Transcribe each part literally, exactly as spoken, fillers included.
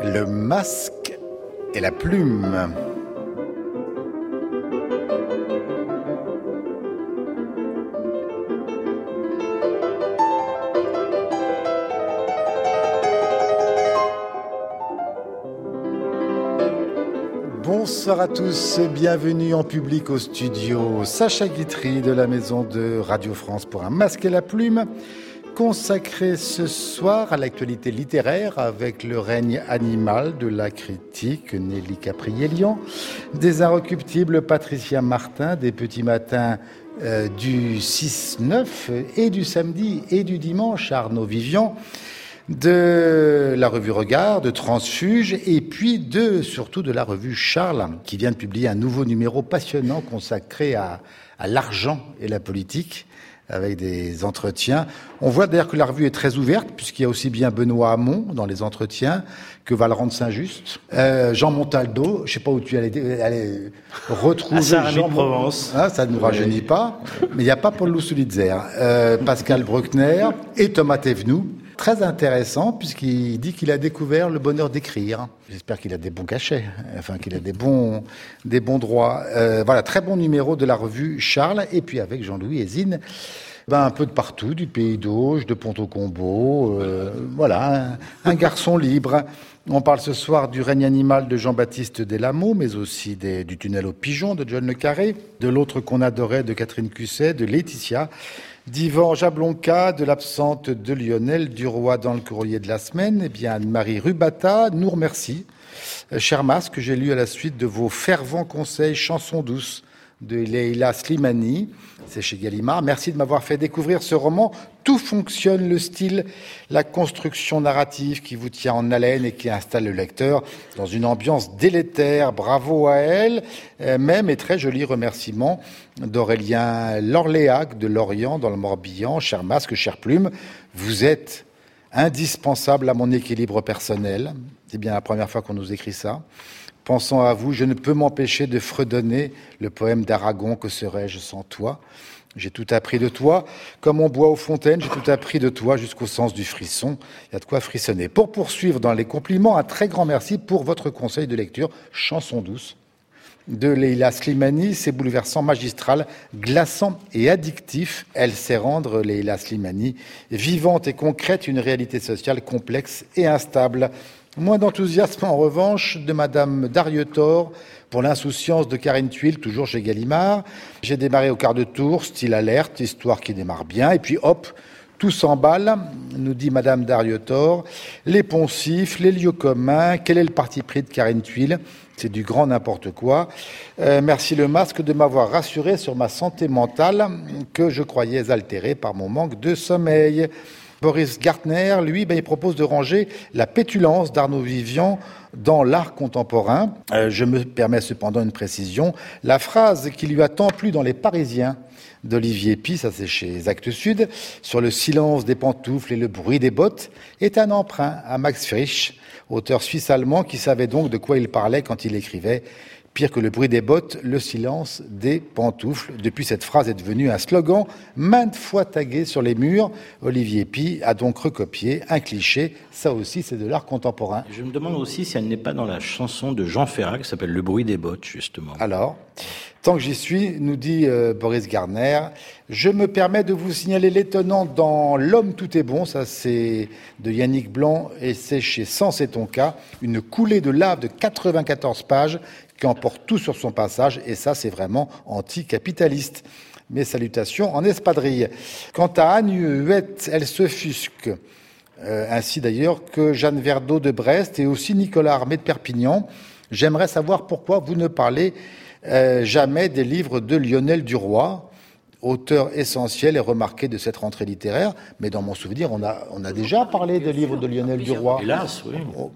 Le masque et la plume. Bonsoir à tous, bienvenue en public au studio Sacha Guitry de la maison de Radio France pour un masque et la plume, consacré ce soir à l'actualité littéraire avec le règne animal de la critique Nelly Capriélian, des Inrecuptibles Patricia Martin, des Petits Matins euh, du six neuf et du samedi et du dimanche Arnaud Vivian, de la revue Regard, de Transfuge, et puis de, surtout de la revue Charles, qui vient de publier un nouveau numéro passionnant consacré à, à l'argent et la politique, avec des entretiens. On voit d'ailleurs que la revue est très ouverte, puisqu'il y a aussi bien Benoît Hamon dans les entretiens, que Valrand de Saint-Just, euh, Jean Montaldo, je ne sais pas où tu allais, allais retrouver Jean Provence. Ah, ça ne nous rajeunit oui. pas, mais il n'y a pas Paul Lussulitzer, euh, Pascal Bruckner et Thomas Thévenoud. Très intéressant, puisqu'il dit qu'il a découvert le bonheur d'écrire. J'espère qu'il a des bons cachets, enfin qu'il a des bons, des bons droits. Euh, voilà, très bon numéro de la revue Charles, et puis avec Jean-Louis Hésine, ben, un peu de partout, du Pays d'Auge, de Pont-au-Combo, euh, voilà, un, un garçon libre. On parle ce soir du règne animal de Jean-Baptiste Deslameaux, mais aussi des, du tunnel aux pigeons de John Le Carré, de l'autre qu'on adorait de Catherine Cusset, de Laetitia, d'Yvan Jablonka, de l'absente de Lionel Duroy dans le courrier de la semaine, eh bien Anne-Marie Rubata nous remercie. Euh, cher Masque, que j'ai lu à la suite de vos fervents conseils Chansons douces de Leila Slimani, c'est chez Gallimard. Merci de m'avoir fait découvrir ce roman. Tout fonctionne, le style, la construction narrative qui vous tient en haleine et qui installe le lecteur dans une ambiance délétère. Bravo à elle. Euh, même et très joli remerciement d'Aurélien Lorléac de Lorient dans le Morbihan. Cher Masque, cher Plume, vous êtes indispensable à mon équilibre personnel. C'est bien la première fois qu'on nous écrit ça. Pensant à vous, je ne peux m'empêcher de fredonner le poème d'Aragon, que serais-je sans toi ? J'ai tout appris de toi, comme on boit aux fontaines, j'ai tout appris de toi jusqu'au sens du frisson. Il y a de quoi frissonner. Pour poursuivre dans les compliments, un très grand merci pour votre conseil de lecture, Chansons douces, de Leila Slimani. C'est bouleversant, magistral, glaçant et addictif. Elle sait rendre, Leila Slimani, vivante et concrète, une réalité sociale complexe et instable. Moins d'enthousiasme, en revanche, de Madame Darietor pour l'insouciance de Karine Thuil, toujours chez Gallimard. J'ai démarré au quart de tour, style alerte, histoire qui démarre bien, et puis hop, tout s'emballe, nous dit Madame Darietor. Les poncifs, les lieux communs, quel est le parti pris de Karine Thuil ? C'est du grand n'importe quoi. Euh, merci le masque de m'avoir rassuré sur ma santé mentale, que je croyais altérée par mon manque de sommeil. Boris Gartner, lui, ben, il propose de ranger la pétulance d'Arnaud Vivian dans l'art contemporain. Euh, je me permets cependant une précision. La phrase qui lui a tant plu dans Les Parisiens d'Olivier Py, ça c'est chez Actes Sud, sur le silence des pantoufles et le bruit des bottes, est un emprunt à Max Frisch, auteur suisse-allemand qui savait donc de quoi il parlait quand il écrivait « Pire que le bruit des bottes, le silence des pantoufles ». Depuis, cette phrase est devenue un slogan maintes fois tagué sur les murs. Olivier Py a donc recopié un cliché. Ça aussi, c'est de l'art contemporain. Je me demande aussi si elle n'est pas dans la chanson de Jean Ferrat qui s'appelle « Le bruit des bottes », justement. Alors, tant que j'y suis, nous dit euh, Boris Gartner, je me permets de vous signaler l'étonnant dans L'homme tout est bon, ça c'est de Yannick Blanc et c'est chez Sens et Tonka, une coulée de lave de quatre-vingt-quatorze pages qui emporte tout sur son passage, et ça, c'est vraiment anticapitaliste. Mes salutations en espadrille. Quant à Anne Huette, elle s'offusque, euh, ainsi d'ailleurs que Jeanne Verdeau de Brest et aussi Nicolas Armé de Perpignan. J'aimerais savoir pourquoi vous ne parlez euh, jamais des livres de Lionel Duroy, auteur essentiel et remarqué de cette rentrée littéraire. Mais dans mon souvenir, on a, on a déjà parlé des livres de Lionel Duroy. Hélas, oui. Oh.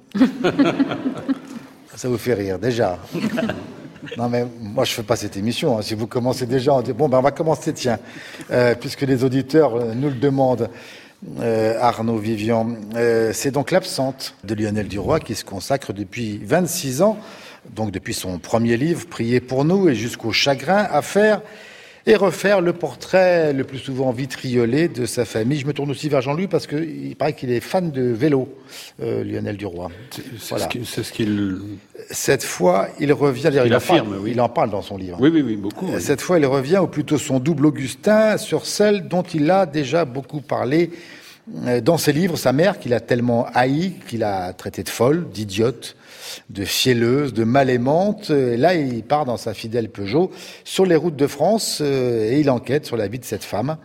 Ça vous fait rire, déjà. Non, mais moi, je ne fais pas cette émission. Hein. Si vous commencez déjà, on dit, bon, ben, on va commencer, tiens, euh, puisque les auditeurs euh, nous le demandent, euh, Arnaud Vivian. Euh, c'est donc L'absente de Lionel Duroy qui se consacre depuis vingt-six ans, donc depuis son premier livre, Priez pour nous, et jusqu'au chagrin, à faire et refaire le portrait le plus souvent vitriolé de sa famille. Je me tourne aussi vers Jean-Louis parce qu'il paraît qu'il est fan de vélo, euh, Lionel Duroy. C'est, c'est, voilà. ce, qu'il, c'est ce qu'il... Cette fois, il revient... Il, il affirme, parle, oui. Il en parle dans son livre. Oui, oui, oui, beaucoup. Oui. Cette fois, il revient, ou plutôt son double Augustin, sur celle dont il a déjà beaucoup parlé dans ses livres. Sa mère, qu'il a tellement haï, qu'il a traité de folle, d'idiote, de fielleuse, de mal aimante. Et là, il part dans sa fidèle Peugeot sur les routes de France euh, et il enquête sur la vie de cette femme.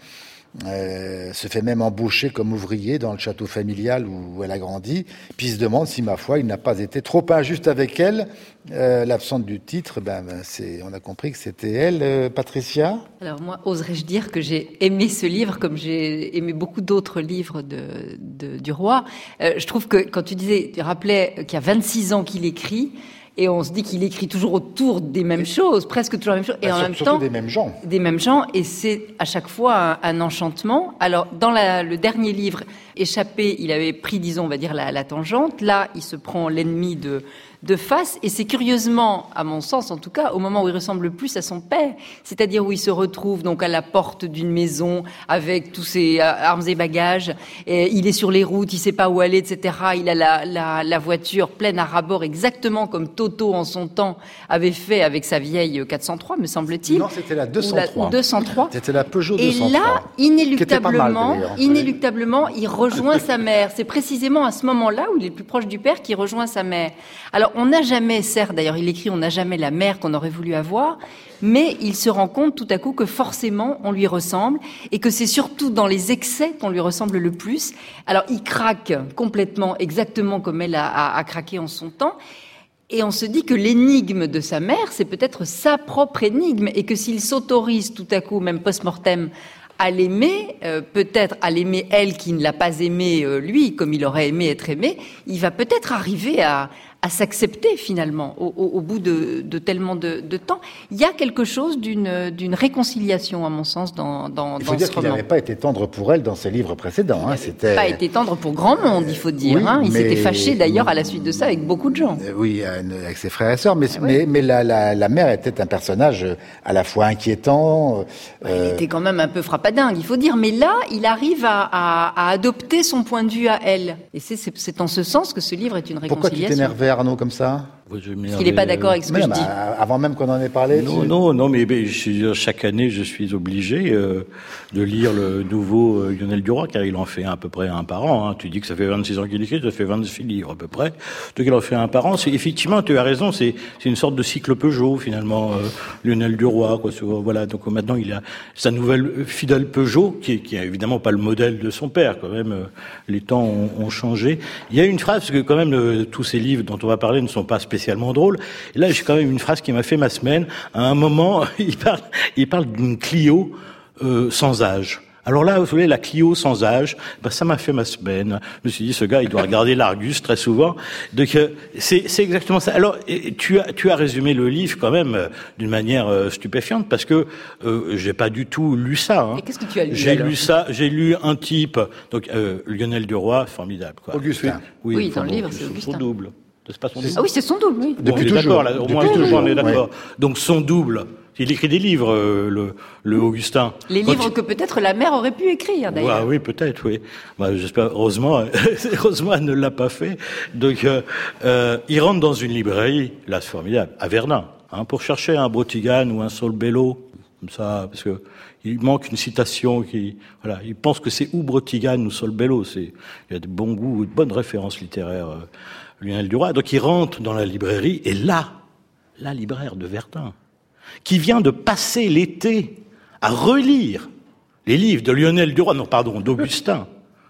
Euh, se fait même embaucher comme ouvrier dans le château familial où elle a grandi. Puis il se demande si, ma foi, il n'a pas été trop injuste avec elle. Euh, l'absente du titre, ben, ben c'est, on a compris que c'était elle, euh, Patricia. Alors moi, oserais-je dire que j'ai aimé ce livre comme j'ai aimé beaucoup d'autres livres de, de, du roi. Euh, je trouve que quand tu disais, tu rappelais qu'il y a vingt-six ans qu'il écrit, et on se dit qu'il écrit toujours autour des mêmes choses, presque toujours les mêmes choses, et ben, en sur, même surtout temps des mêmes gens. Des mêmes gens, et c'est à chaque fois un, un enchantement. Alors dans la, le dernier livre, Échappé, il avait pris, disons, on va dire la, la tangente. Là, il se prend l'ennemi de de face, et c'est curieusement, à mon sens en tout cas, au moment où il ressemble le plus à son père, c'est-à-dire où il se retrouve donc à la porte d'une maison avec tous ses armes et bagages, et il est sur les routes, il sait pas où aller, et cetera. Il a la, la, la voiture pleine à ras-bord, exactement comme Toto en son temps avait fait avec sa vieille quatre cent trois, me semble-t-il. Non, c'était la deux cent trois. Ou la deux cent trois. C'était la Peugeot deux cent trois. Et là, inéluctablement, mal, inéluctablement, il rejoint sa mère. C'est précisément à ce moment-là où il est le plus proche du père qu'il rejoint sa mère. Alors, on n'a jamais, certes, d'ailleurs, il écrit, on n'a jamais la mère qu'on aurait voulu avoir, mais il se rend compte tout à coup que forcément, on lui ressemble, et que c'est surtout dans les excès qu'on lui ressemble le plus. Alors, il craque complètement, exactement comme elle a, a, a craqué en son temps. Et on se dit que l'énigme de sa mère, c'est peut-être sa propre énigme, et que s'il s'autorise tout à coup, même post-mortem, à l'aimer, euh, peut-être à l'aimer elle qui ne l'a pas aimé euh, lui, comme il aurait aimé être aimé, il va peut-être arriver à, à s'accepter finalement au, au, au bout de, de tellement de, de temps. Il y a quelque chose d'une, d'une réconciliation, à mon sens, dans, dans, il faut dans dire ce qu'il roman. n'avait pas été tendre pour elle dans ses livres précédents. Hein. C'était pas été tendre pour grand monde, il faut dire. Oui, hein. Il mais... s'était fâché d'ailleurs à la suite de ça avec beaucoup de gens. Euh, oui, avec ses frères et sœurs, mais, Ah, mais, ouais. mais la, la, la mère était un personnage à la fois inquiétant. Euh... Il était quand même un peu frappadingue, il faut dire. Mais là, il arrive à, à, à adopter son point de vue à elle. Et c'est, c'est, c'est en ce sens que ce livre est une réconciliation. Pourquoi tu t'énervais, Arnaud, comme ça? Parce qu'il n'est pas d'accord avec ce que mais je non, dis. Avant même qu'on en ait parlé. Non, tu... non, non, mais, mais je, chaque année, je suis obligé euh, de lire le nouveau euh, Lionel Duroy, car il en fait à peu près un par an. Hein. Tu dis que ça fait vingt-six ans qu'il écrit, ça fait vingt-six livres à peu près. Donc il en fait un par an. C'est, effectivement, tu as raison, c'est, c'est une sorte de cycle Peugeot, finalement, euh, Lionel Duroy. Quoi, sur, voilà, donc maintenant, il a sa nouvelle fidèle Peugeot, qui est, qui est évidemment pas le modèle de son père, quand même. Euh, les temps ont, ont changé. Il y a une phrase, parce que quand même, le, tous ces livres dont on va parler ne sont pas spécialement drôles. Et là, j'ai quand même une phrase qui m'a fait ma semaine. À un moment, il parle, il parle d'une Clio euh, sans âge. Alors là, vous voyez, la Clio sans âge, ben ça m'a fait ma semaine. Je me suis dit, ce gars, il doit regarder l'Argus très souvent. Donc euh, c'est, c'est exactement ça. Alors tu as, tu as résumé le livre quand même euh, d'une manière euh, stupéfiante, parce que euh, j'ai pas du tout lu ça. Hein. Et qu'est-ce que tu as lu J'ai alors lu ça. J'ai lu un type, donc euh, Lionel Duroy, formidable. Quoi. Augustin. Oui, oui dans le bon, livre, c'est son Augustin. double. C'est pas son double. Ah oui, c'est son double, oui. Depuis bon, on est toujours. d'accord, là, au Depuis moins toujours, on est d'accord. ouais. Donc son double, il écrit des livres, euh, le, le Augustin. Les Quand livres il... que peut-être la mère aurait pu écrire, d'ailleurs. Ouais, oui, peut-être, oui. Bah, j'espère, heureusement, heureusement, elle ne l'a pas fait. Donc, euh, euh, il rentre dans une librairie, là, c'est formidable, à Verdun, hein, pour chercher un Brotigane ou un Solbello, comme ça, parce que il manque une citation qui, voilà, il pense que c'est ou Brotigane ou Solbello, c'est, il y a de bons goûts, de bonnes références littéraires, euh, Lionel Duroy. Donc, il rentre dans la librairie, et là, la libraire de Verdun, qui vient de passer l'été à relire les livres de Lionel Duroy, non, pardon, d'Augustin,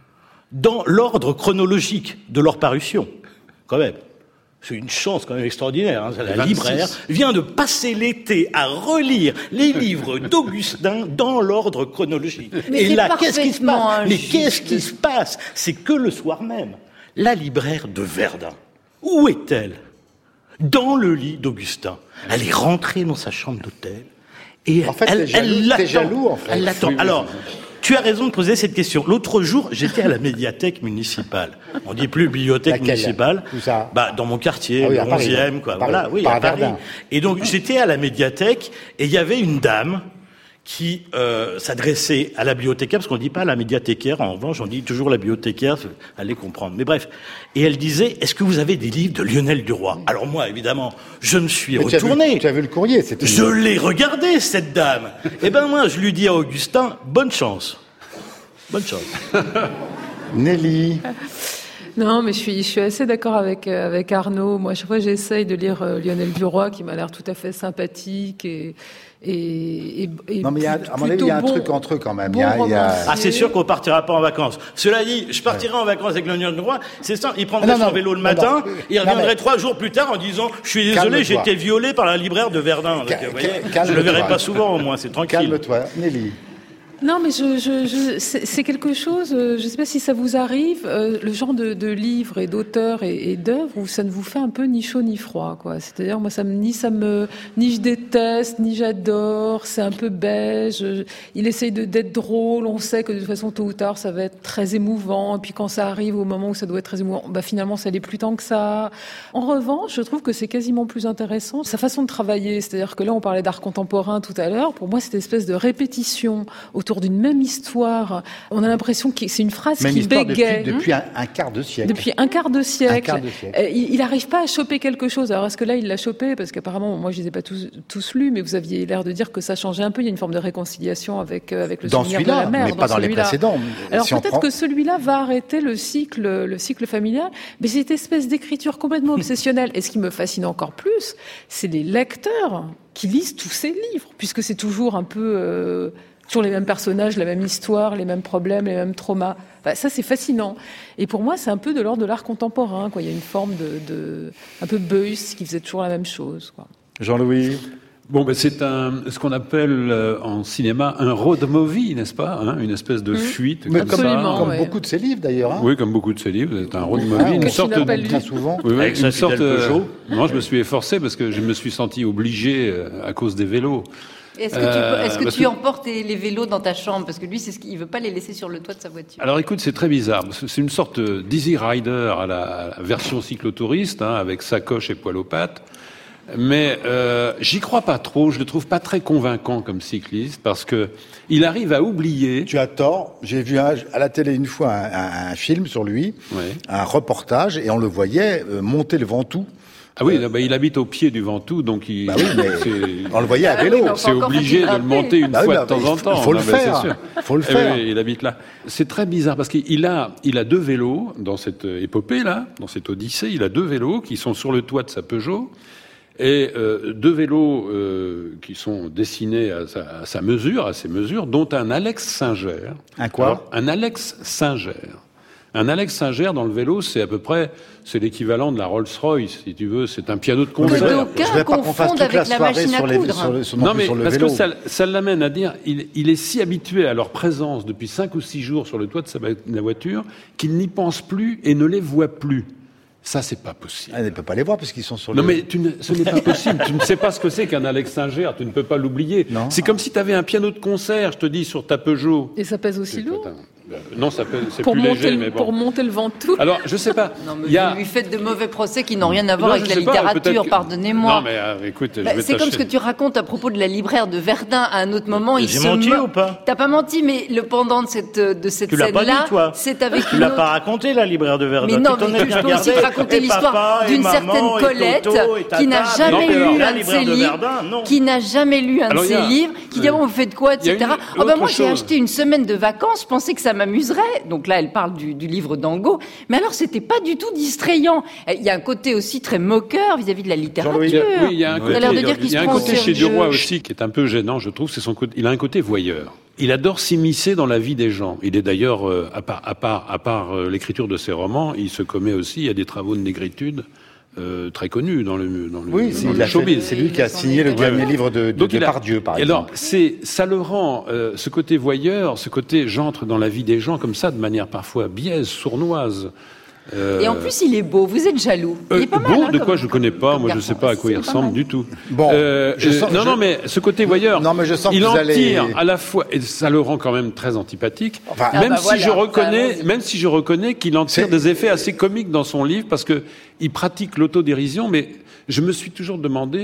dans l'ordre chronologique de leur parution, quand même. C'est une chance quand même extraordinaire. Hein. La libraire vient de passer l'été à relire les livres d'Augustin dans l'ordre chronologique. Mais et là, qu'est-ce qui se passe? Mais injuste. qu'est-ce qui se passe? C'est que le soir même, la libraire de Verdun, où est-elle? Dans le lit d'Augustin. Elle est rentrée dans sa chambre d'hôtel. Et en fait, elle, t'es jaloux, elle l'attend. t'es jaloux, en fait. Elle l'attend. Oui, oui, Alors, oui. tu as raison de poser cette question. L'autre jour, j'étais à la médiathèque municipale. On dit plus bibliothèque Laquelle? municipale. Où ça? Bah, dans mon quartier, Ah oui, le à Paris, onzième, non. quoi. Paris. Voilà, oui, Pas à à Paris. Verdun. Et donc, j'étais à la médiathèque, et il y avait une dame qui euh, s'adressait à la bibliothécaire, parce qu'on ne dit pas la médiathécaire, en revanche, on dit toujours la bibliothécaire, allez comprendre. Mais bref, et elle disait, est-ce que vous avez des livres de Lionel Duroy? Alors moi, évidemment, je me suis Mais retourné. Tu as, vu, tu as vu le courrier, c'était... Je l'ai regardé, cette dame. Eh ben moi, je lui dis à Augustin, bonne chance. Bonne chance. Nelly. Non, mais je suis, je suis assez d'accord avec, euh, avec Arnaud. Moi, à chaque fois, j'essaye de lire euh, Lionel Duroy, qui m'a l'air tout à fait sympathique et, et, et, et non, mais il y a, à mon avis, il y a un bon, truc entre eux quand même. Bon il y a, il y a... Ah, c'est sûr qu'on partira pas en vacances. Cela dit, je partirai ouais. en vacances avec Lionel Duroy. C'est ça, il prendrait non, non, son vélo le matin, non, non. il reviendrait mais... trois jours plus tard en disant, je suis désolé, j'ai été violé par la libraire de Verdun. Donc, Cal- vous voyez, cal- je le verrai pas souvent, au moins, c'est tranquille. Calme-toi, Nelly. Non, mais je, je, je, c'est, c'est quelque chose, euh, je ne sais pas si ça vous arrive, euh, le genre de, de livres et d'auteurs et, et d'œuvres où ça ne vous fait un peu ni chaud ni froid, quoi. C'est-à-dire, moi, ça me, ni ça me, ni je déteste, ni j'adore, c'est un peu beige, il essaye de, d'être drôle, on sait que de toute façon, tôt ou tard, ça va être très émouvant, et puis quand ça arrive au moment où ça doit être très émouvant, bah, finalement, ça l'est plus tant que ça. En revanche, je trouve que c'est quasiment plus intéressant, sa façon de travailler, c'est-à-dire que là, on parlait d'art contemporain tout à l'heure, pour moi, cette espèce de répétition autour d'une même histoire. On a l'impression que c'est une phrase même qui histoire bégaye. Depuis, depuis un, un quart de siècle. Depuis un quart de siècle. Un quart de siècle. Euh, il n'arrive pas à choper quelque chose. Alors, est-ce que là, il l'a chopé? Parce qu'apparemment, moi, je ne les ai pas tous, tous lus, mais vous aviez l'air de dire que ça changeait un peu. Il y a une forme de réconciliation avec, euh, avec le dans souvenir de la mère. Mais pas dans, dans les précédents. Alors, si peut-être prend... que celui-là va arrêter le cycle, le cycle familial, mais cette espèce d'écriture complètement obsessionnelle. Et ce qui me fascine encore plus, c'est les lecteurs qui lisent tous ces livres, puisque c'est toujours un peu... Euh, toujours les mêmes personnages, la même histoire, les mêmes problèmes, les mêmes traumas. Enfin, ça, c'est fascinant. Et pour moi, c'est un peu de l'ordre de l'art contemporain, quoi. Il y a une forme de, de un peu Beuys qui faisait toujours la même chose, quoi. Jean-Louis. Bon, ben c'est un, ce qu'on appelle euh, en cinéma un road movie, n'est-ce pas, hein, une espèce de mmh. fuite. Mais comme Absolument, ça. Comme ouais. beaucoup de ses livres, d'ailleurs. Hein. Oui, comme beaucoup de ses livres, c'est un road Ah, movie, une une sorte de très souvent. Oui, oui, Avec une sa sorte. Fidel Peugeot. Moi, je me suis efforcé parce que je me suis senti obligé euh, à cause des vélos. Est-ce que tu, Euh, est-ce que parce tu que- emportes les vélos dans ta chambre? Parce que lui, c'est ce qu'il veut pas les laisser sur le toit de sa voiture. Alors écoute, c'est très bizarre. parce que C'est une sorte de d'Easy Rider à la, à la version cyclotouriste, hein, avec sacoche et poil aux pattes. Mais euh, j'y crois pas trop. Je le trouve pas très convaincant comme cycliste parce que il arrive à oublier. Tu as tort. J'ai vu un- à la télé une fois un, un- un film sur lui, Ouais. un reportage, et on le voyait euh, monter le Ventoux. Ah oui, bah, il habite au pied du Ventoux, donc il. Bah oui, mais c'est- on le voyait à Ah oui, vélo. mais C'est encore obligé de faut-il le monter une Bah oui, fois bah, de temps il en faut- temps. faut le Non, mais faire. c'est sûr. Faut le Eh faire. oui, il habite là. C'est très bizarre parce qu'il a, il a deux vélos dans cette épopée là, dans cette odyssée. Il a deux vélos qui sont sur le toit de sa Peugeot et euh, deux vélos euh, qui sont dessinés à sa, à sa mesure, à ses mesures, dont un Alex Singer. Un quoi Alors, un Alex Singer. Un Alex Singer dans le vélo, c'est à peu près, c'est l'équivalent de la Rolls-Royce, si tu veux. C'est un piano de Mais concert. je- d'aucuns je vais pas qu'on fasse confondent toute la avec la soirée machine à sur, les, coudre. sur le, sur, non Non, plus mais sur le parce vélo. que ça, ça l'amène à dire, il, il est si habitué à leur présence depuis cinq ou six jours sur le toit de sa va- de la voiture qu'il n'y pense plus et ne les voit plus. Ça, c'est pas possible. Ah, on ne peut pas les voir parce qu'ils sont sur Non, le... mais tu ne- ce n'est pas possible. Tu ne sais pas ce que c'est qu'un Alex Singer. Tu ne peux pas l'oublier. Non. C'est comme si tu avais un piano de concert, je te dis, sur ta Peugeot. Et ça pèse aussi C'est- lourd? attends, euh, Non, ça peut- c'est Pour plus monter, léger, le, mais bon. pour monter le Ventoux? Alors, je sais pas. Non, mais Il y a... vous lui faites de mauvais procès qui n'ont rien à voir Non, avec je la sais pas, littérature, peut-être que- pardonnez-moi. Non, mais euh, écoute, Bah, je vais c'est comme ce que tâcher. tu racontes à propos de la libraire de Verdun à un autre moment. Il J'ai se menti mo- ou pas? T'as pas menti, mais le pendant de cette, de cette Tu l'as pas scène-là, dit, toi? c'est avec Tu une l'as autre... pas raconté, la libraire de Verdun. Mais non, Tu t'en mais es je bien peux aussi te gardé. raconter Et l'histoire papa, et d'une maman, certaine et Colette Toto, et qui n'a tata. jamais Non, mais alors, lu la un de libraire ses de livres, Verdun, non. qui n'a jamais lu un Alors, de il y ses a- livres, qui dit ouais. ah, vous faites quoi, Il y a et cetera. une Oh ben autre moi j'ai chose. acheté une semaine de vacances, je pensais que ça m'amuserait. Donc là elle parle du, du livre d'Angot, mais alors c'était pas du tout distrayant. Il y a un côté aussi très moqueur vis-à-vis de la littérature. Il y a- oui, il y a un T'as côté, l'air de dire qu'il il y a se un prend au côté chez sérieux. Duroy aussi qui est un peu gênant, je trouve. C'est son côté. Il a un côté voyeur. Il adore s'immiscer dans la vie des gens. Il est d'ailleurs, euh, à part, à part, à part euh, l'écriture de ses romans, il se commet aussi à des travaux de négritude euh, très connus dans le, dans le, Oui, dans c'est, le il a fait- showbiz. c'est lui qui a signé le Ouais, dernier ouais. livre de, de Donc, il a- Depardieu, par et alors, exemple. c'est, ça le rend, euh, ce côté voyeur, ce côté j'entre dans la vie des gens comme ça, de manière parfois biaise, sournoise. Euh, Et en plus il est beau, vous êtes jaloux. Il euh, est pas mal, beau, hein, de comme- quoi je connais pas, comme moi je garçon. sais pas à quoi il C'est pas ressemble mal. du tout. Bon, Euh, je euh, sens- non, je- non, mais ce côté voyeur, Non, mais je sens que il vous en allez- tire à la fois, et ça le rend quand même très antipathique, Enfin- même Ah bah si voilà, je reconnais, ça, vas-y. même si je reconnais qu'il en tire C'est- des effets assez comiques dans son livre, parce que il pratique l'autodérision, mais je me suis toujours demandé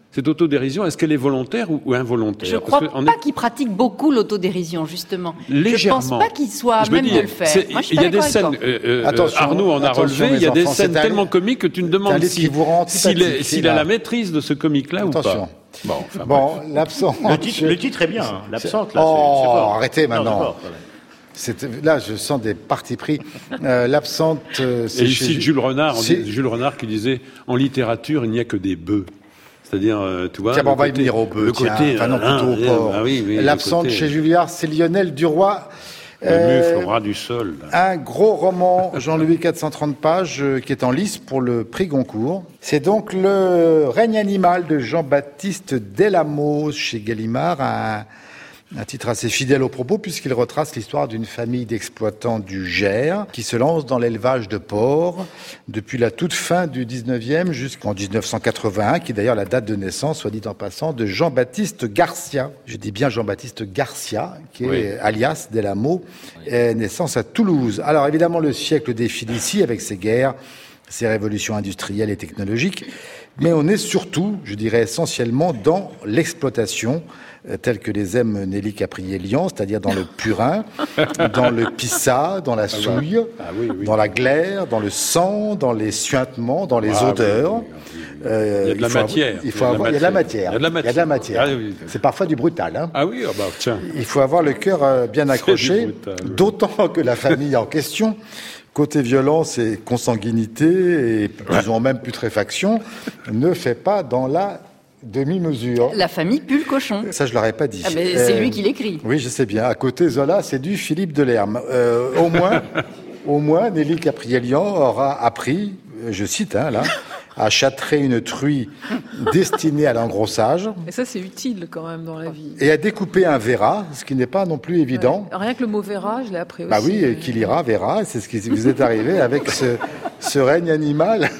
Cette autodérision, est-ce qu'elle est volontaire ou, ou involontaire? Je ne crois pas est... qu'il pratique beaucoup l'autodérision, justement. Légèrement. Je ne pense pas qu'il soit je même dis, de le faire. Moi, il y a des scènes, euh, attention, Arnaud en a relevé, il y a des scènes tellement comiques que tu te demandes s'il si, si a la maîtrise de ce comique-là ou pas. Bon, enfin, bon l'absente. Le titre, le titre est bien, hein. L'absente, là. Oh, c'est, c'est fort. Arrêtez maintenant. Non, c'est, là, je sens des partis pris. Euh, l'absente, euh, c'est. Et ici, chez... Jules Renard, on dit, Jules Renard qui disait en littérature, il n'y a que des bœufs. C'est-à-dire, euh, tu vois. Tiens, bon, on va y venir au bœuf. Le tiens, côté, enfin, non, plutôt au porc. Ah, oui, oui, l'absente côté... chez Julliard, c'est Lionel Duroy. Le euh, mufle, rat du sol. Un gros roman, Jean-Louis, quatre cent trente pages, euh, qui est en lice pour le prix Goncourt. C'est donc Le règne animal de Jean-Baptiste Delamos chez Gallimard, un, un titre assez fidèle au propos puisqu'il retrace l'histoire d'une famille d'exploitants du Gers qui se lance dans l'élevage de porcs depuis la toute fin du dix-neuvième jusqu'en dix-neuf cent quatre-vingt-un, qui est d'ailleurs la date de naissance, soit dit en passant, de Jean-Baptiste Garcia. Je dis bien Jean-Baptiste Garcia, qui est oui. alias Delamos, oui. est naissance à Toulouse. Alors évidemment, le siècle défile ici avec ses guerres, ses révolutions industrielles et technologiques, mais on est surtout, je dirais essentiellement, dans l'exploitation, telle que les aime Nelly Capriélian, c'est-à-dire dans le purin, dans le pissa, dans la souille, ah oui, oui. dans la glaire, dans le sang, dans les suintements, dans les ah odeurs. Oui, oui, oui. Euh, il y a de la matière. Il faut avoir, il y a de la matière. Il y a de la matière. Il y a de la matière. Ah, oui. C'est parfois du brutal. Hein. Ah oui, oh bah, tiens. Il faut avoir le cœur bien accroché, brutal, oui. d'autant que la famille en question, côté violence et consanguinité, et disons même putréfaction, ne fait pas dans la demi-mesure. La famille pue le cochon. Ça, je l'aurais pas dit. Ah ben, c'est euh, lui qui l'écrit. Oui, je sais bien. À côté, Zola, c'est du Philippe Delerme. Euh, au moins, au moins, Nelly Capriélian aura appris, je cite, hein, là, à châtrer une truie destinée à l'engrossage. Et ça, c'est utile quand même dans la vie. Et à découper un verra, ce qui n'est pas non plus évident. Ouais. Rien que le mot verra, je l'ai appris aussi. Bah oui, euh... qu'il ira, verra, c'est ce qui vous est arrivé avec ce, ce règne animal.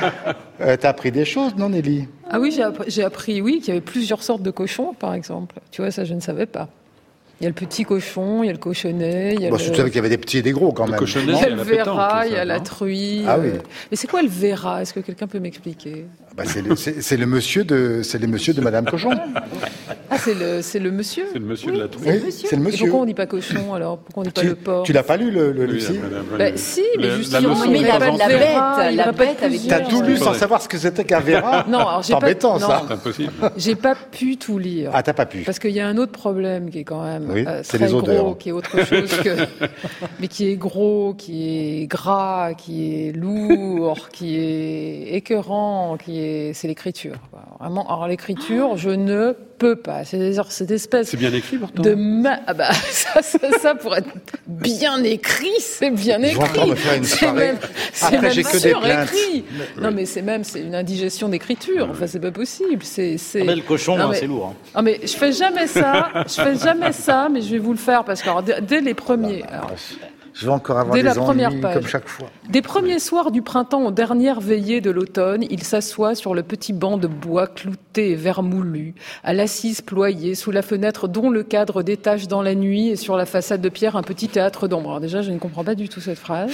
euh, T'as appris des choses, non, Nelly? Ah oui, j'ai appris, j'ai appris, oui, qu'il y avait plusieurs sortes de cochons, par exemple. Tu vois, ça, je ne savais pas. Il y a le petit cochon, il y a le cochonnet. Il y a bon, le... je savais qu'il y avait des petits et des gros quand le même. Cochonnet, il y a le verra, il y a la truie. Ah oui. Euh... Mais c'est quoi le verra? Est-ce que quelqu'un peut m'expliquer? Bah, c'est, le, c'est, c'est le monsieur de, c'est le monsieur de Madame Cochon. Ah, c'est le, c'est le monsieur. C'est le monsieur oui, de la truie. C'est, oui, c'est le monsieur. Et pourquoi on dit pas cochon alors? Pourquoi on dit pas tu, le porc? Tu l'as pas lu le, le oui, Lucie? Bah, si, mais le, justement, la, mais la, la, la bête, la bête avec. T'as tout lu sans savoir ce que c'était qu'un verra? Non, alors j'ai pas. C'est embêtant, non, ça. C'est impossible. J'ai pas pu tout lire. Ah, t'as pas pu. Parce qu'il y a un autre problème qui est quand même oui, euh, c'est très les odeurs. gros, qui est autre chose que, mais qui est gros, qui est gras, qui est lourd, qui est écœurant, qui est, c'est l'écriture. Vraiment, alors l'écriture, je ne peux pas. C'est-à-dire cette espèce. C'est bien écrit pourtant. De ma... ah bah ça, ça, ça pour être bien écrit, c'est bien écrit. Je vais encore me faire une soirée. C'est même, c'est Après, même j'ai que des plaintes. Écrit. Non mais c'est même, c'est une indigestion d'écriture. Enfin, c'est pas possible. C'est, c'est... Ah mais le cochon, non, hein, mais... c'est lourd. Hein. Ah mais je fais jamais ça. Je fais jamais ça, mais je vais vous le faire parce que alors, dès, dès les premiers. Alors, je vais encore avoir dès des la première ennuis page. comme chaque fois. Des premiers soirs du printemps aux dernières veillées de l'automne, il s'assoit sur le petit banc de bois clouté et vermoulu, à l'assise ployée, sous la fenêtre dont le cadre détache dans la nuit et sur la façade de pierre un petit théâtre d'ombre. Alors déjà, je ne comprends pas du tout cette phrase.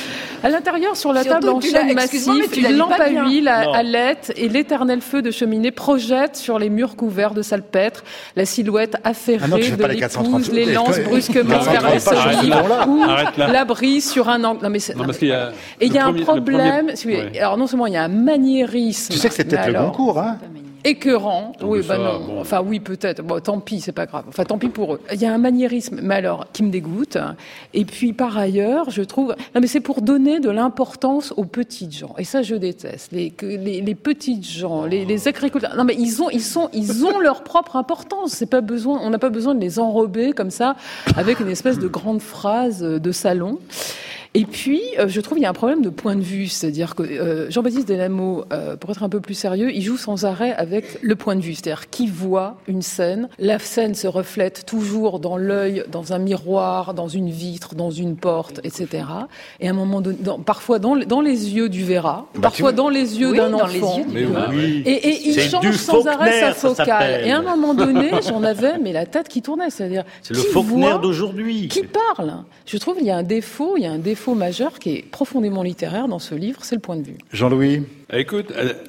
À l'intérieur, sur la table en chêne massif, une lampe à huile à, à lait et l'éternel feu de cheminée projette sur les murs couverts de salpêtre la silhouette affairée ah non, de l'épouse, les lances brusquement vers les solives ou l'abri sur un angle. Non, mais c'est, non, parce qu'il y a et il y a un premier, problème. Premier... Ouais. Alors non seulement il y a un maniérisme. Tu sais que c'était peut-être le Goncourt, hein? Écœurant, non, oui, ça, bah non. Bon. Enfin, oui, peut-être. Bon, tant pis, c'est pas grave. Enfin, tant pis pour eux. Il y a un maniérisme, mais alors, qui me dégoûte. Et puis, par ailleurs, je trouve. Non, mais c'est pour donner de l'importance aux petites gens. Et ça, je déteste. Les, les, les petites gens, les, les agriculteurs. Non, mais ils ont, ils sont, ils ont leur propre importance. C'est pas besoin, on n'a pas besoin de les enrober comme ça, avec une espèce de grande phrase de salon. Et puis, euh, je trouve qu'il y a un problème de point de vue, c'est-à-dire que euh, Jean-Baptiste Delamos, euh, pour être un peu plus sérieux, il joue sans arrêt avec le point de vue, c'est-à-dire qui voit une scène, la scène se reflète toujours dans l'œil, dans un miroir, dans une vitre, dans une porte, et cetera. Et à un moment donné, dans, parfois dans, dans les yeux du verra, bah, parfois dans les yeux oui, d'un enfant, les yeux mais oui. et, et il c'est change sans arrêt sa focale. Et à un moment donné, j'en avais mais la tête qui tournait, c'est-à-dire c'est le Faulkner d'aujourd'hui. Qui parle. Je trouve qu'il y a un défaut, il y a un défaut majeur qui est profondément littéraire dans ce livre, c'est le point de vue. Jean-Louis. Écoute, euh,